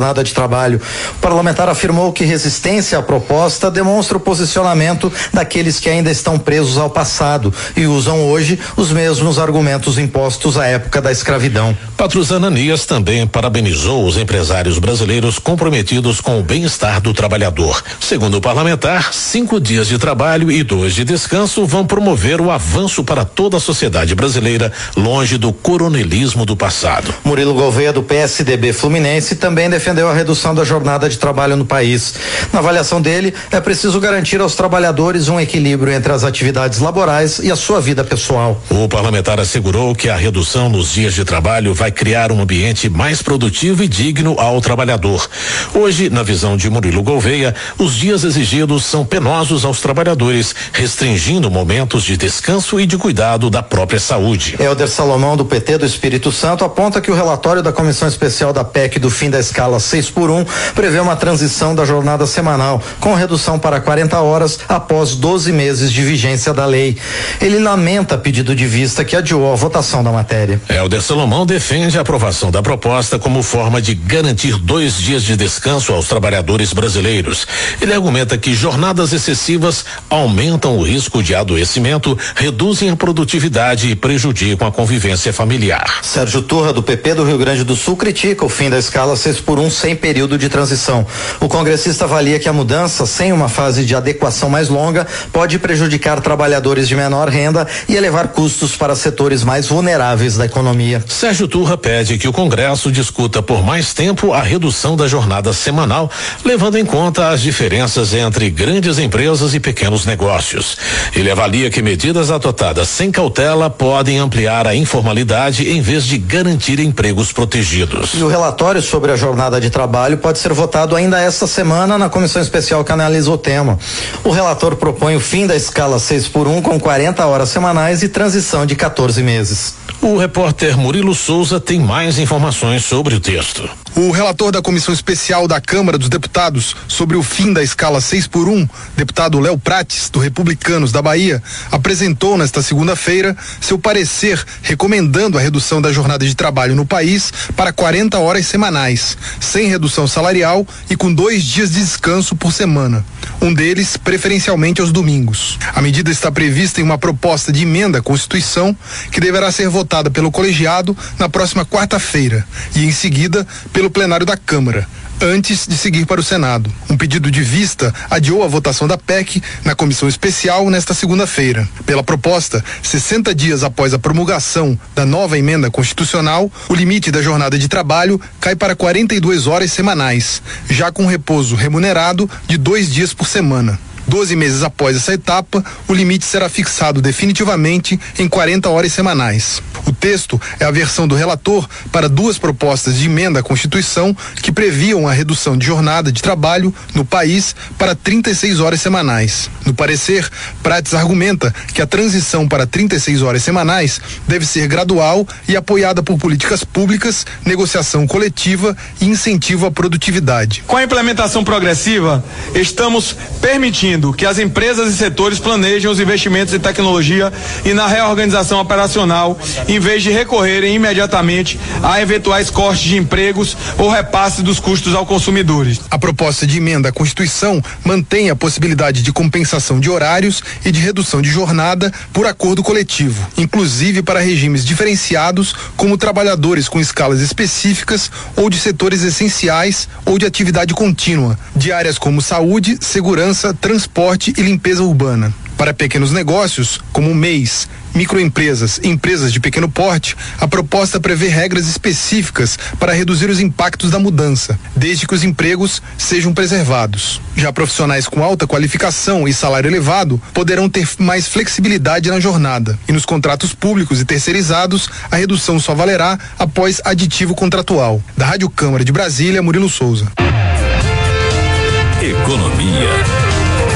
jornada de trabalho. O parlamentar afirmou que resistência à proposta demonstra o posicionamento daqueles que ainda estão presos ao passado e usam hoje os mesmos argumentos impostos à época da escravidão. Patrus Ananias também parabenizou os empresários brasileiros comprometidos com o bem-estar do trabalhador. Segundo o parlamentar, cinco dias de trabalho e dois de descanso vão promover o avanço para toda a sociedade brasileira, longe do coronelismo do passado. Murilo Gouveia, do P S D B Fluminense, também defendeu a redução da jornada de trabalho no país. Na avaliação dele, é preciso garantir aos trabalhadores um equilíbrio entre as atividades laborais e a sua vida pessoal. O parlamentar assegurou que a redução nos dias de trabalho vai criar um ambiente mais produtivo e digno ao trabalhador. Hoje, na visão de Murilo Gouveia, os dias exigidos são penosos aos trabalhadores, restringindo momentos de descanso e de cuidado da própria saúde. Helder Salomão, do P T do Espírito Santo, aponta que o relatório da Comissão Especial da P E C do fim da escala seis por um prevê uma transição da jornada semanal, com redução para quarenta horas após doze meses de vigência da lei. Ele lamenta pedido de vista que adiou a votação da matéria. Helder Salomão defende a aprovação da proposta como forma de garantir dois dias de descanso aos trabalhadores brasileiros. Ele argumenta que jornadas excessivas aumentam o risco de adoecimento, reduzem a produtividade e prejudicam a convivência familiar. Sérgio Turra, do P P do Rio Grande do Sul, critica o fim da escala seis por um sem período de transição. O congressista avalia que a mudança, sem uma fase de adequação mais longa, pode prejudicar trabalhadores de menor renda e elevar custos para setores mais vulneráveis da economia. Sérgio Turra pede que o Congresso discuta por mais tempo a redução da jornada semanal, levando em conta as diferenças entre grandes empresas e pequenos negócios. Ele avalia que medidas adotadas sem cautela podem ampliar a informalidade em vez de garantir empregos protegidos. E o relatório sobre a jornada de trabalho pode ser votado ainda esta semana na comissão especial que analisa o tema. O relator propõe o fim da escala seis por um com quarenta horas semanais e transição de quatorze meses. O repórter Murilo Souza tem mais informações sobre o texto. O relator da Comissão Especial da Câmara dos Deputados sobre o fim da escala seis por um, deputado Léo Prates, do Republicanos da Bahia, apresentou nesta segunda-feira seu parecer recomendando a redução da jornada de trabalho no país para quarenta horas semanais, sem redução salarial e com dois dias de descanso por semana, um deles preferencialmente aos domingos. A medida está prevista em uma proposta de emenda à Constituição que deverá ser votada pelo colegiado na próxima quarta-feira e em seguida pelo plenário da Câmara, antes de seguir para o Senado. Um pedido de vista adiou a votação da P E C na comissão especial nesta segunda-feira. Pela proposta, sessenta dias após a promulgação da nova emenda constitucional, o limite da jornada de trabalho cai para quarenta e duas horas semanais, já com repouso remunerado de dois dias por semana. Doze meses após essa etapa, o limite será fixado definitivamente em quarenta horas semanais. O texto é a versão do relator para duas propostas de emenda à Constituição que previam a redução de jornada de trabalho no país para trinta e seis horas semanais. No parecer, Prates argumenta que a transição para trinta e seis horas semanais deve ser gradual e apoiada por políticas públicas, negociação coletiva e incentivo à produtividade. Com a implementação progressiva, estamos permitindo que as empresas e setores planejem os investimentos em tecnologia e na reorganização operacional, em vez de recorrerem imediatamente a eventuais cortes de empregos ou repasse dos custos aos consumidores. A proposta de emenda à Constituição mantém a possibilidade de compensação de horários e de redução de jornada por acordo coletivo, inclusive para regimes diferenciados, como trabalhadores com escalas específicas ou de setores essenciais ou de atividade contínua, de áreas como saúde, segurança, transporte transporte e limpeza urbana. Para pequenos negócios, como M E Is, microempresas e empresas de pequeno porte, a proposta prevê regras específicas para reduzir os impactos da mudança, desde que os empregos sejam preservados. Já profissionais com alta qualificação e salário elevado poderão ter mais flexibilidade na jornada. E nos contratos públicos e terceirizados, a redução só valerá após aditivo contratual. Da Rádio Câmara de Brasília, Murilo Souza. Economia.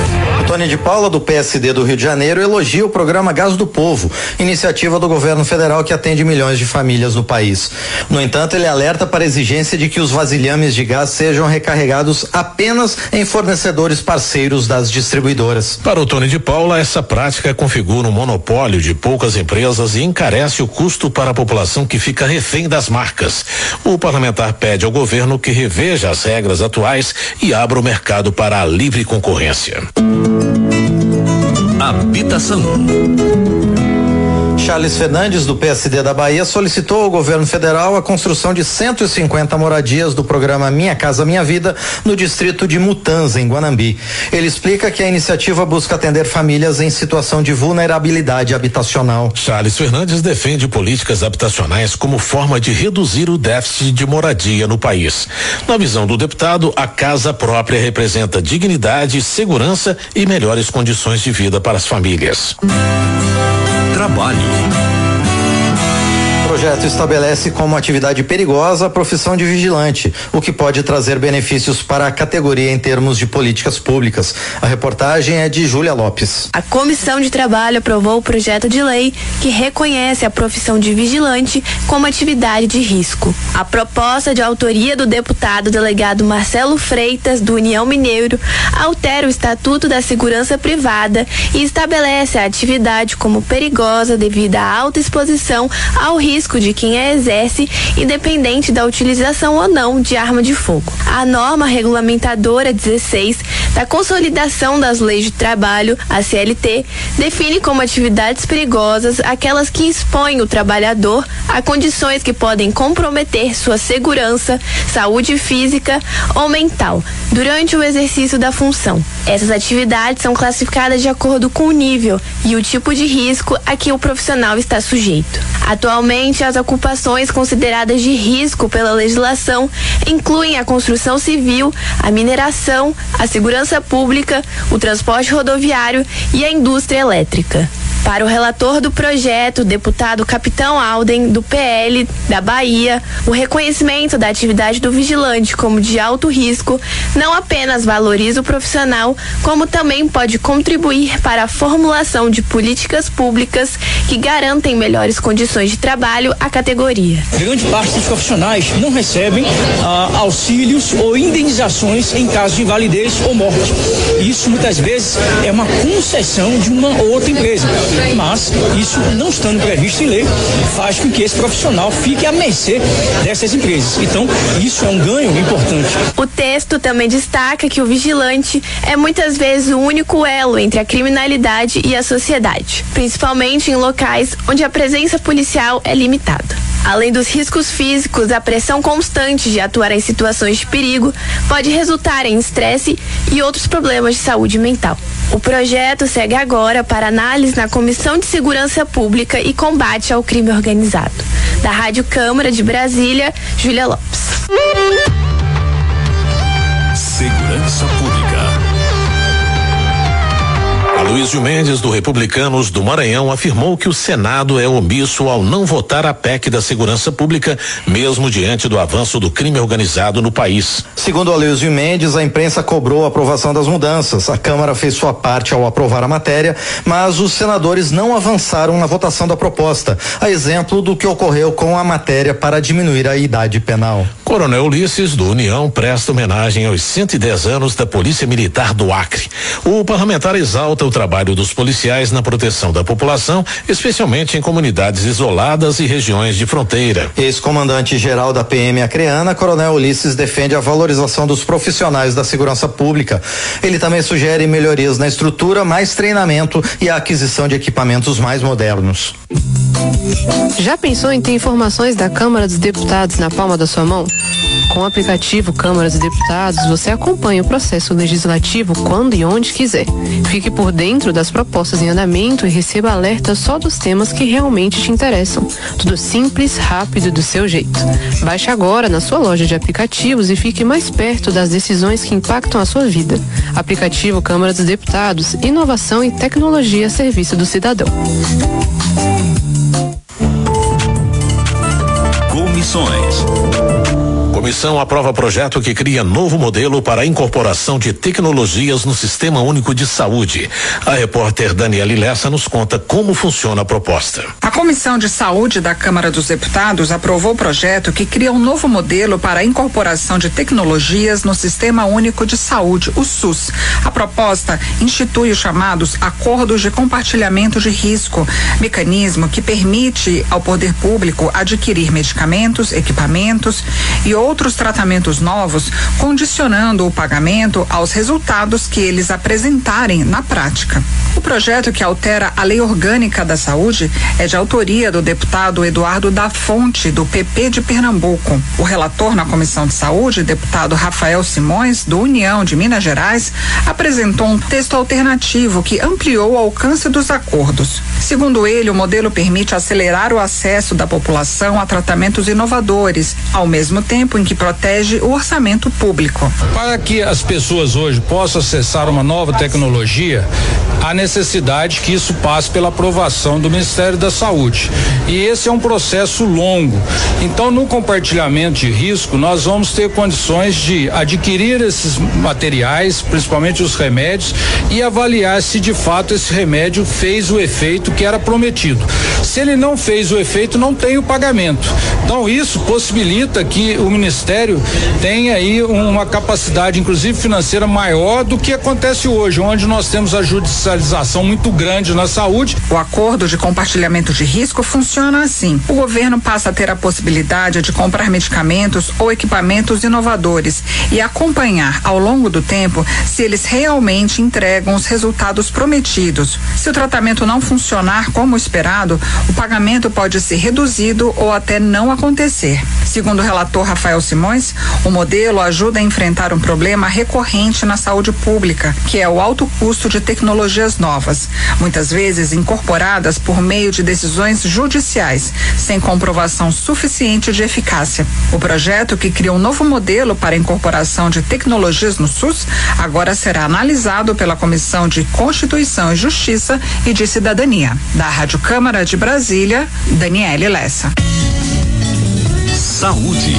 Tony de Paula, do P S D do Rio de Janeiro, elogia o programa Gás do Povo, iniciativa do governo federal que atende milhões de famílias no país. No entanto, ele alerta para a exigência de que os vasilhames de gás sejam recarregados apenas em fornecedores parceiros das distribuidoras. Para o Tony de Paula, essa prática configura um monopólio de poucas empresas e encarece o custo para a população que fica refém das marcas. O parlamentar pede ao governo que reveja as regras atuais e abra o mercado para a livre concorrência. Habitação. Charles Fernandes, do P S D da Bahia, solicitou ao governo federal a construção de cento e cinquenta moradias do programa Minha Casa Minha Vida no distrito de Mutanza, em Guanambi. Ele explica que a iniciativa busca atender famílias em situação de vulnerabilidade habitacional. Charles Fernandes defende políticas habitacionais como forma de reduzir o déficit de moradia no país. Na visão do deputado, a casa própria representa dignidade, segurança e melhores condições de vida para as famílias. Trabalho. O projeto estabelece como atividade perigosa a profissão de vigilante, o que pode trazer benefícios para a categoria em termos de políticas públicas. A reportagem é de Júlia Lopes. A Comissão de Trabalho aprovou o projeto de lei que reconhece a profissão de vigilante como atividade de risco. A proposta, de autoria do deputado delegado Marcelo Freitas, do União Mineiro, altera o Estatuto da Segurança Privada e estabelece a atividade como perigosa devido à alta exposição ao risco de quem a exerce, independente da utilização ou não de arma de fogo. A norma regulamentadora dezesseis da Consolidação das Leis de Trabalho, a C L T, define como atividades perigosas aquelas que expõem o trabalhador a condições que podem comprometer sua segurança, saúde física ou mental durante o exercício da função. Essas atividades são classificadas de acordo com o nível e o tipo de risco a que o profissional está sujeito. Atualmente, as ocupações consideradas de risco pela legislação incluem a construção civil, a mineração, a segurança pública, o transporte rodoviário e a indústria elétrica. Para o relator do projeto, deputado Capitão Alden, do P L da Bahia, o reconhecimento da atividade do vigilante como de alto risco não apenas valoriza o profissional, como também pode contribuir para a formulação de políticas públicas que garantem melhores condições de trabalho à categoria. Grande parte dos profissionais não recebem ah, auxílios ou indenizações em caso de invalidez ou morte. Isso muitas vezes é uma concessão de uma outra empresa. Mas isso, não estando previsto em lei, faz com que esse profissional fique à mercê dessas empresas. Então, isso é um ganho importante. O texto também destaca que o vigilante é muitas vezes o único elo entre a criminalidade e a sociedade, principalmente em locais onde a presença policial é limitada. Além dos riscos físicos, a pressão constante de atuar em situações de perigo pode resultar em estresse e outros problemas de saúde mental. O projeto segue agora para análise na Comissão de Segurança Pública e Combate ao Crime Organizado. Da Rádio Câmara de Brasília, Júlia Lopes. Segurança Pública. Aloysio Mendes, do Republicanos do Maranhão, afirmou que o Senado é omisso ao não votar a P E C da Segurança Pública, mesmo diante do avanço do crime organizado no país. Segundo Aloysio Mendes, a imprensa cobrou a aprovação das mudanças. A Câmara fez sua parte ao aprovar a matéria, mas os senadores não avançaram na votação da proposta, a exemplo do que ocorreu com a matéria para diminuir a idade penal. Coronel Ulisses, do União, presta homenagem aos cento e dez anos da Polícia Militar do Acre. O parlamentar exalta o trabalho dos policiais na proteção da população, especialmente em comunidades isoladas e regiões de fronteira. Ex-comandante-geral da P M acreana, Coronel Ulisses defende a valorização dos profissionais da segurança pública. Ele também sugere melhorias na estrutura, mais treinamento e a aquisição de equipamentos mais modernos. Já pensou em ter informações da Câmara dos Deputados na palma da sua mão? Com o aplicativo Câmara dos Deputados, você acompanha o processo legislativo quando e onde quiser. Fique por dentro das propostas em andamento e receba alertas só dos temas que realmente te interessam. Tudo simples, rápido e do seu jeito. Baixe agora na sua loja de aplicativos e fique mais perto das decisões que impactam a sua vida. Aplicativo Câmara dos Deputados, inovação e tecnologia a serviço do cidadão. Comissões. Comissão aprova projeto que cria novo modelo para a incorporação de tecnologias no Sistema Único de Saúde. A repórter Daniele Lessa nos conta como funciona a proposta. A Comissão de Saúde da Câmara dos Deputados aprovou o projeto que cria um novo modelo para a incorporação de tecnologias no Sistema Único de Saúde, o SUS. A proposta institui os chamados acordos de compartilhamento de risco, mecanismo que permite ao poder público adquirir medicamentos, equipamentos e outros tratamentos novos, condicionando o pagamento aos resultados que eles apresentarem na prática. O projeto, que altera a Lei Orgânica da Saúde, é de autoria do deputado Eduardo da Fonte, do P P de Pernambuco. O relator na Comissão de Saúde, deputado Rafael Simões, do União de Minas Gerais, apresentou um texto alternativo que ampliou o alcance dos acordos. Segundo ele, o modelo permite acelerar o acesso da população a tratamentos inovadores, ao mesmo tempo em que protege o orçamento público. Para que as pessoas hoje possam acessar uma nova tecnologia, há necessidade que isso passe pela aprovação do Ministério da Saúde. E esse é um processo longo. Então, no compartilhamento de risco, nós vamos ter condições de adquirir esses materiais, principalmente os remédios, e avaliar se de fato esse remédio fez o efeito que era prometido. Se ele não fez o efeito, não tem o pagamento. Então, isso possibilita que o Ministério tenha aí uma capacidade, inclusive financeira, maior do que acontece hoje, onde nós temos a judicialização muito grande na saúde. O acordo de compartilhamento de risco funciona assim: o governo passa a ter a possibilidade de comprar medicamentos ou equipamentos inovadores e acompanhar ao longo do tempo se eles realmente entregam os resultados prometidos. Se o tratamento não funcionar como esperado, o pagamento pode ser reduzido ou até não acontecer. Segundo o relator Rafael Simões, o modelo ajuda a enfrentar um problema recorrente na saúde pública, que é o alto custo de tecnologias novas, muitas vezes incorporadas por meio de decisões judiciais, sem comprovação suficiente de eficácia. O projeto, que cria um novo modelo para a incorporação de tecnologias no SUS, agora será analisado pela Comissão de Constituição e Justiça e de Cidadania. Da Rádio Câmara de Brasília, Daniele Lessa. Saúde.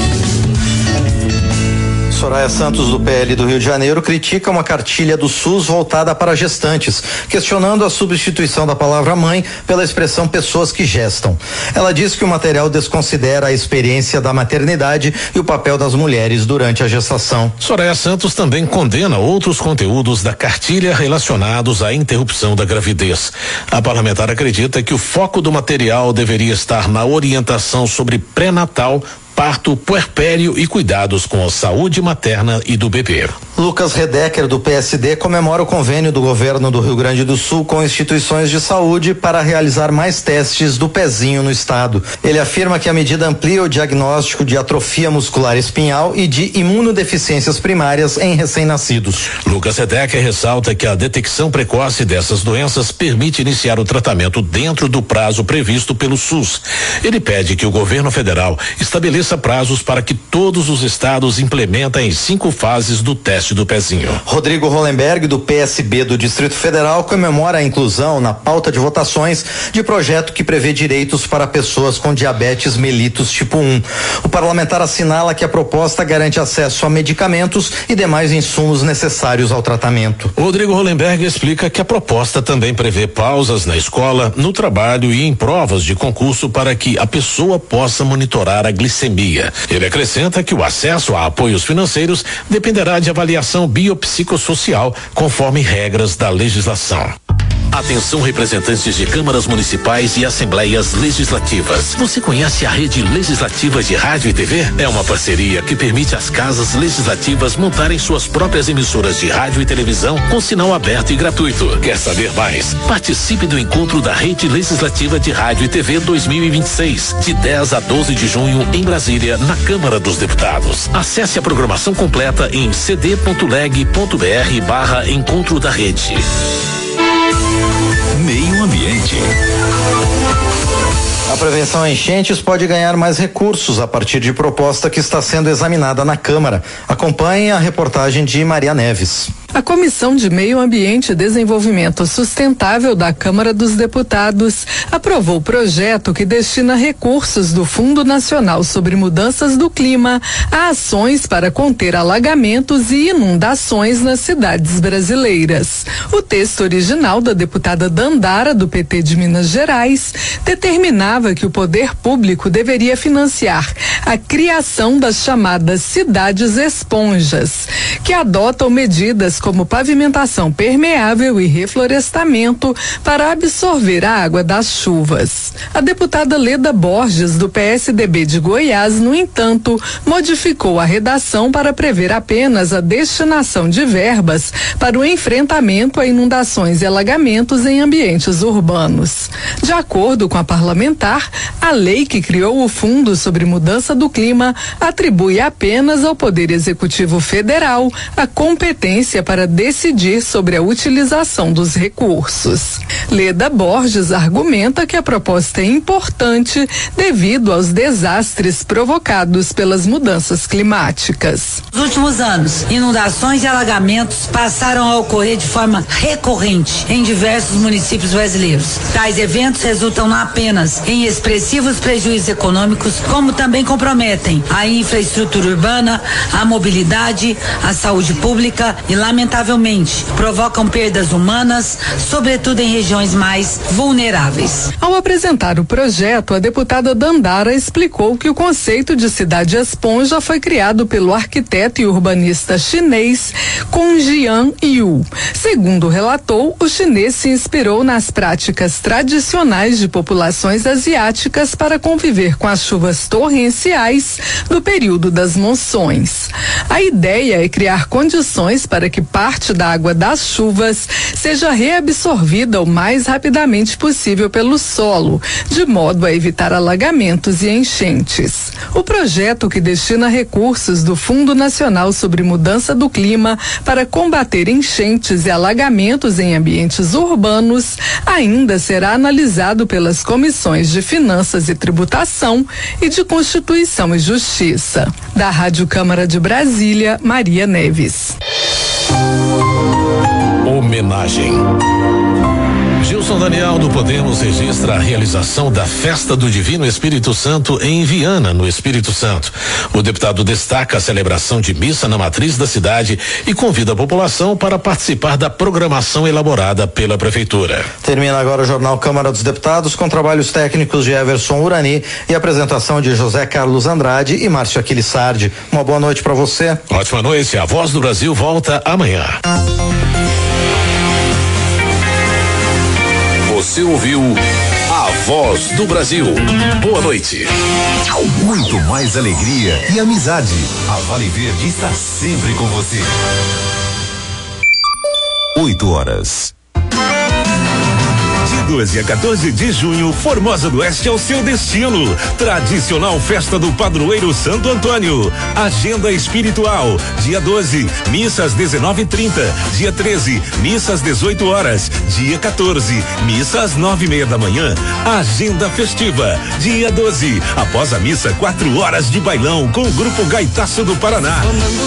Soraya Santos, do P L do Rio de Janeiro, critica uma cartilha do SUS voltada para gestantes, questionando a substituição da palavra mãe pela expressão pessoas que gestam. Ela diz que o material desconsidera a experiência da maternidade e o papel das mulheres durante a gestação. Soraya Santos também condena outros conteúdos da cartilha relacionados à interrupção da gravidez. A parlamentar acredita que o foco do material deveria estar na orientação sobre pré-natal, parto, puerpério e cuidados com a saúde materna e do bebê. Lucas Redecker, do P S D, comemora o convênio do governo do Rio Grande do Sul com instituições de saúde para realizar mais testes do pezinho no estado. Ele afirma que a medida amplia o diagnóstico de atrofia muscular espinhal e de imunodeficiências primárias em recém-nascidos. Lucas Redecker ressalta que a detecção precoce dessas doenças permite iniciar o tratamento dentro do prazo previsto pelo SUS. Ele pede que o governo federal estabeleça prazos para que todos os estados implementem em cinco fases do teste do pezinho. Rodrigo Hollenberg, do P S B do Distrito Federal, comemora a inclusão na pauta de votações de projeto que prevê direitos para pessoas com diabetes mellitus tipo um. O parlamentar assinala que a proposta garante acesso a medicamentos e demais insumos necessários ao tratamento. Rodrigo Hollenberg explica que a proposta também prevê pausas na escola, no trabalho e em provas de concurso para que a pessoa possa monitorar a glicemia. Ele acrescenta que o acesso a apoios financeiros dependerá de avaliação biopsicossocial, conforme regras da legislação. Atenção, representantes de câmaras municipais e assembleias legislativas. Você conhece a Rede Legislativa de Rádio e T V? É uma parceria que permite às casas legislativas montarem suas próprias emissoras de rádio e televisão com sinal aberto e gratuito. Quer saber mais? Participe do encontro da Rede Legislativa de Rádio e T V dois mil e vinte e seis, de dez a doze de junho em Brasília, na Câmara dos Deputados. Acesse a programação completa em cd.leg.br barra Encontro da Rede. Meio Ambiente. A prevenção a enchentes pode ganhar mais recursos a partir de proposta que está sendo examinada na Câmara. Acompanhe a reportagem de Maria Neves. A Comissão de Meio Ambiente e Desenvolvimento Sustentável da Câmara dos Deputados aprovou o projeto que destina recursos do Fundo Nacional sobre Mudanças do Clima a ações para conter alagamentos e inundações nas cidades brasileiras. O texto original da deputada Dandara, do P T de Minas Gerais, determinava que o poder público deveria financiar a criação das chamadas cidades esponjas, que adotam medidas como pavimentação permeável e reflorestamento para absorver a água das chuvas. A deputada Leda Borges, do P S D B de Goiás, no entanto, modificou a redação para prever apenas a destinação de verbas para o enfrentamento a inundações e alagamentos em ambientes urbanos. De acordo com a parlamentar, a lei que criou o Fundo sobre Mudança do Clima atribui apenas ao Poder Executivo Federal a competência para para decidir sobre a utilização dos recursos. Leda Borges argumenta que a proposta é importante devido aos desastres provocados pelas mudanças climáticas. Nos últimos anos, inundações e alagamentos passaram a ocorrer de forma recorrente em diversos municípios brasileiros. Tais eventos resultam não apenas em expressivos prejuízos econômicos, como também comprometem a infraestrutura urbana, a mobilidade, a saúde pública e, lamentavelmente, provocam perdas humanas, sobretudo em regiões mais vulneráveis. Ao apresentar o projeto, a deputada Dandara explicou que o conceito de cidade esponja foi criado pelo arquiteto e urbanista chinês Kongjian Yu. Segundo relatou, o chinês se inspirou nas práticas tradicionais de populações asiáticas para conviver com as chuvas torrenciais do período das monções. A ideia é criar condições para que parte da água das chuvas seja reabsorvida o mais rapidamente possível pelo solo, de modo a evitar alagamentos e enchentes. O projeto, que destina recursos do Fundo Nacional sobre Mudança do Clima para combater enchentes e alagamentos em ambientes urbanos, ainda será analisado pelas comissões de Finanças e Tributação e de Constituição e Justiça. Da Rádio Câmara de Brasília, Maria Neves. Homenagem. Gilson Daniel do Podemos registra a realização da Festa do Divino Espírito Santo em Viana, no Espírito Santo. O deputado destaca a celebração de missa na matriz da cidade e convida a população para participar da programação elaborada pela Prefeitura. Termina agora o Jornal Câmara dos Deputados com trabalhos técnicos de Everson Urani e apresentação de José Carlos Andrade e Márcio Aquilissardi. Uma boa noite para você. Ótima noite. A Voz do Brasil volta amanhã. Você ouviu A Voz do Brasil. Boa noite. Muito mais alegria e amizade. A Vale Verde está sempre com você. Oito horas. De doze a quatorze de junho, Formosa do Oeste é o seu destino. Tradicional festa do padroeiro Santo Antônio. Agenda espiritual. Dia doze, missa às dezenove e trinta. Dia treze, missa às dezoito horas. Dia quatorze, missa às nove e meia da manhã. Agenda festiva. Dia doze, após a missa, quatro horas de bailão com o grupo Gaitaço do Paraná.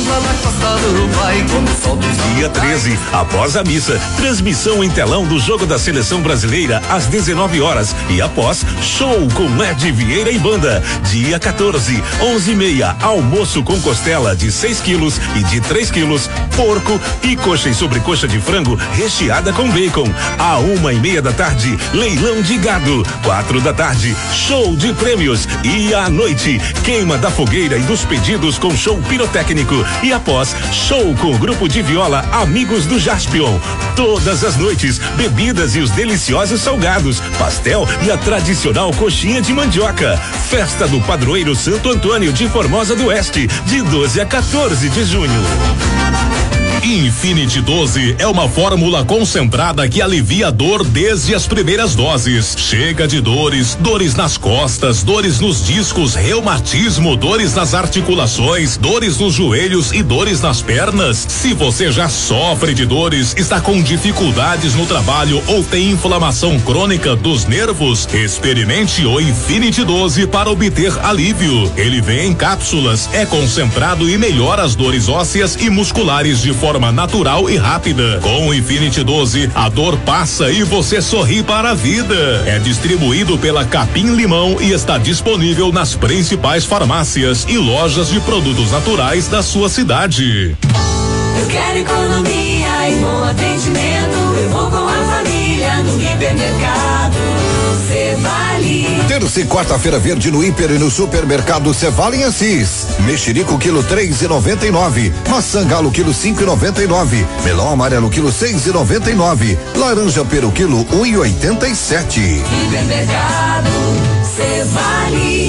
Dia treze, após a missa, transmissão em telão do jogo da seleção brasileira às dezenove horas e após show com Ed Vieira e banda. Dia quatorze, onze e meia, almoço com costela de seis quilos e de três quilos, porco e coxa e sobrecoxa de frango recheada com bacon. À uma e meia da tarde, leilão de gado. Quatro da tarde, show de prêmios e à noite, queima da fogueira e dos pedidos com show pirotécnico e após show com o grupo de viola Amigos do Jaspion. Todas as noites, bebidas e os deliciosos salgados, pastel e a tradicional coxinha de mandioca. Festa do Padroeiro Santo Antônio de Formosa do Oeste, de doze a quatorze de junho. Infinity doze é uma fórmula concentrada que alivia a dor desde as primeiras doses. Chega de dores, dores nas costas, dores nos discos, reumatismo, dores nas articulações, dores nos joelhos e dores nas pernas. Se você já sofre de dores, está com dificuldades no trabalho ou tem inflamação crônica dos nervos, experimente o Infinity doze para obter alívio. Ele vem em cápsulas, é concentrado e melhora as dores ósseas e musculares de forma forma natural e rápida. Com o Infinity doze, a dor passa e você sorri para a vida. É distribuído pela Capim Limão e está disponível nas principais farmácias e lojas de produtos naturais da sua cidade. Eu quero economia e bom atendimento. Eu vou com a família no hipermercado Cevale. Terça e quarta-feira verde no hiper e no supermercado Cevale em Assis. Mexerico quilo três e noventa e nove. Maçã galo quilo cinco e noventa e nove. Melão amarelo quilo seis e noventa e nove. Laranja pera quilo um e oitenta e sete. Hipermercado Cevale.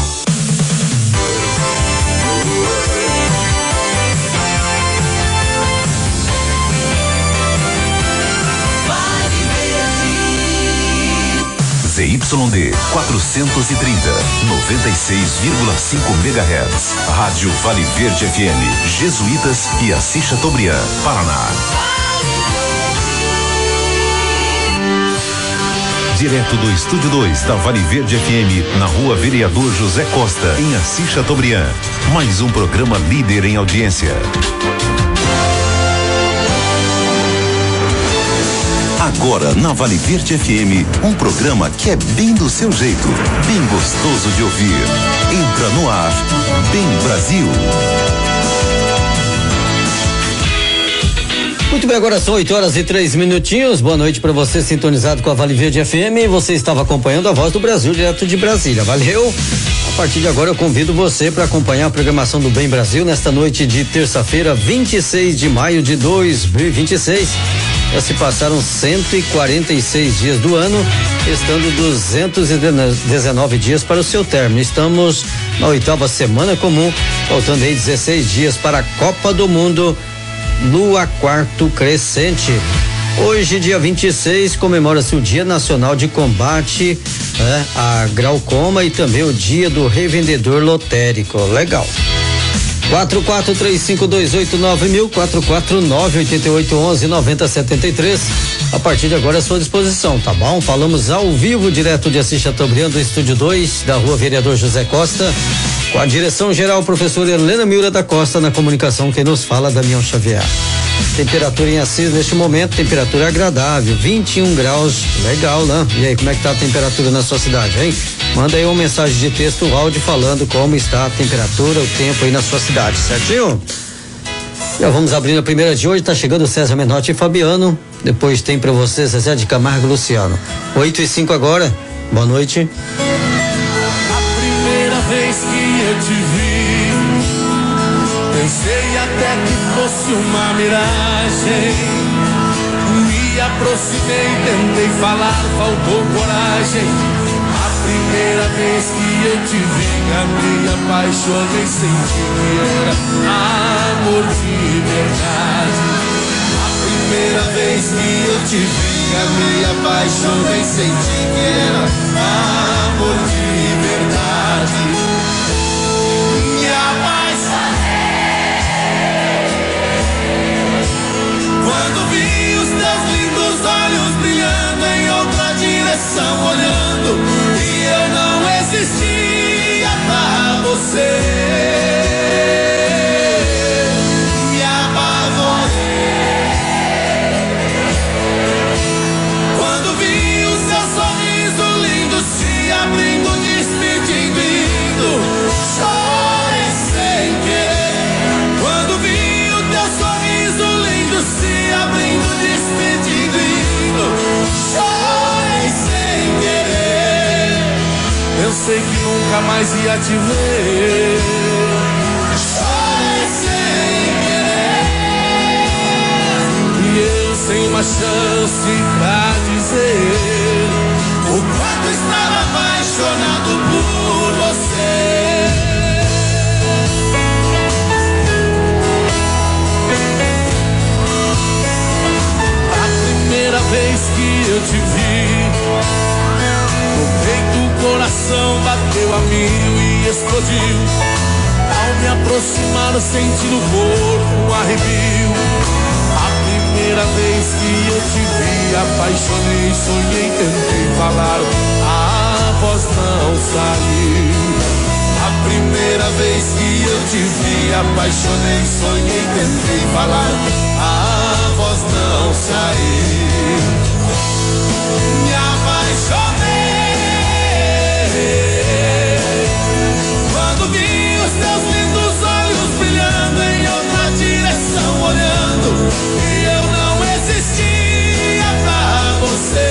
Z Y D quatrocentos e trinta, noventa e seis vírgula cinco megahertz. Rádio Vale Verde F M, Jesuítas e Assis Chateaubriand, Paraná. Direto do Estúdio dois da Vale Verde F M, na Rua Vereador José Costa, em Assis Chateaubriand. Mais um programa líder em audiência. Agora na Vale Verde F M, um programa que é bem do seu jeito, bem gostoso de ouvir. Entra no ar, Bem Brasil. Muito bem, agora são oito horas e três minutinhos. Boa noite para você sintonizado com a Vale Verde F M. Você estava acompanhando a Voz do Brasil direto de Brasília. Valeu! A partir de agora eu convido você para acompanhar a programação do Bem Brasil nesta noite de terça-feira, vinte e seis de maio de dois mil e vinte e seis. Já se passaram cento e quarenta e seis dias do ano, estando duzentos e dezenove dias para o seu término. Estamos na oitava semana comum, faltando aí dezesseis dias para a Copa do Mundo, lua quarto crescente. Hoje, dia vinte e seis, comemora-se o Dia Nacional de Combate né, à Glaucoma e também o Dia do Revendedor Lotérico. Legal. quatro quatro três cinco dois oito nove mil, quatro quatro nove oito oito um um nove zero sete três. A partir de agora à sua disposição, tá bom? Falamos ao vivo, direto de Assis Chateaubriand, do Estúdio dois, da Rua Vereador José Costa, com a direção geral, professora Helena Miura da Costa, na comunicação, quem nos fala, Damião Xavier. Temperatura em Assis neste momento, temperatura agradável, vinte e um graus, legal, né? E aí, como é que tá a temperatura na sua cidade, hein? Manda aí uma mensagem de texto, um áudio falando como está a temperatura, o tempo aí na sua cidade, certinho? Já vamos abrindo a primeira de hoje, tá chegando o César Menotti e Fabiano, depois tem pra você Zezé de Camargo e Luciano. oito e cinco agora, boa noite. A primeira vez que eu te vi, pensei até que fosse uma miragem. Me aproximei, tentei falar, faltou coragem. A primeira vez que eu te vi, me apaixonei, senti que era amor de verdade. A primeira vez que eu te vi, me apaixonei, senti que era amor de verdade. Me apaixonei quando vi os teus lindos olhos brilhando em outra direção, olhando. Eu não existia pra você. Me apavorei quando vi o seu sorriso lindo se abrindo, despedindo, indo. Chorei sem querer quando vi o teu sorriso lindo se abrindo, despedindo, indo. Chorei sem querer. Eu sei que nunca mais ia te ver. Chorei sem querer. E eu sem uma chance pra dizer o quanto estava apaixonado por você. A primeira vez que eu te vi, o coração bateu a mil e explodiu. Ao me aproximar eu senti no corpo um arrepio. A primeira vez que eu te vi, apaixonei, sonhei, tentei falar, a voz não saiu. A primeira vez que eu te vi, apaixonei, sonhei, tentei falar, a voz não saiu. Me apaixonei quando vi os teus lindos olhos brilhando em outra direção, olhando, e eu não existia pra você.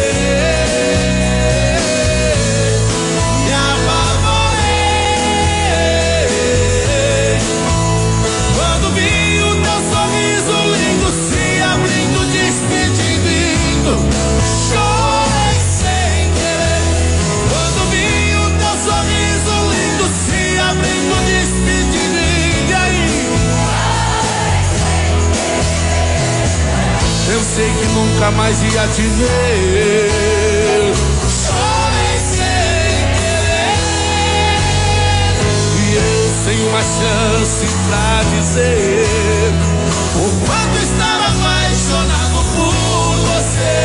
Eu sei que nunca mais ia te ver. Chorei sem querer, e eu sem uma chance pra dizer o quanto estava apaixonado por você.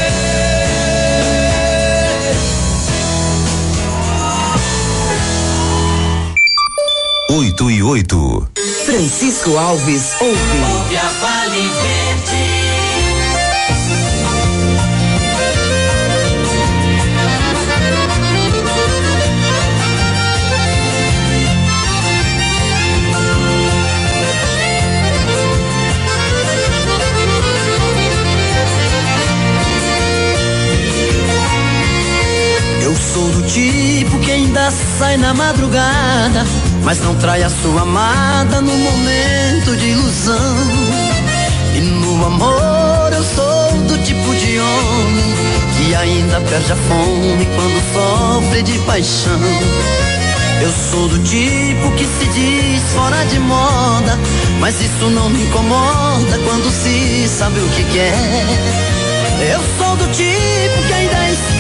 Oito e oito. Francisco Alves ouve. Ouve a Vale Verde. Eu sou do tipo que ainda sai na madrugada, mas não trai a sua amada no momento de ilusão. E no amor eu sou do tipo de homem que ainda perde a fome quando sofre de paixão. Eu sou do tipo que se diz fora de moda, mas isso não me incomoda quando se sabe o que quer. Eu sou do tipo que ainda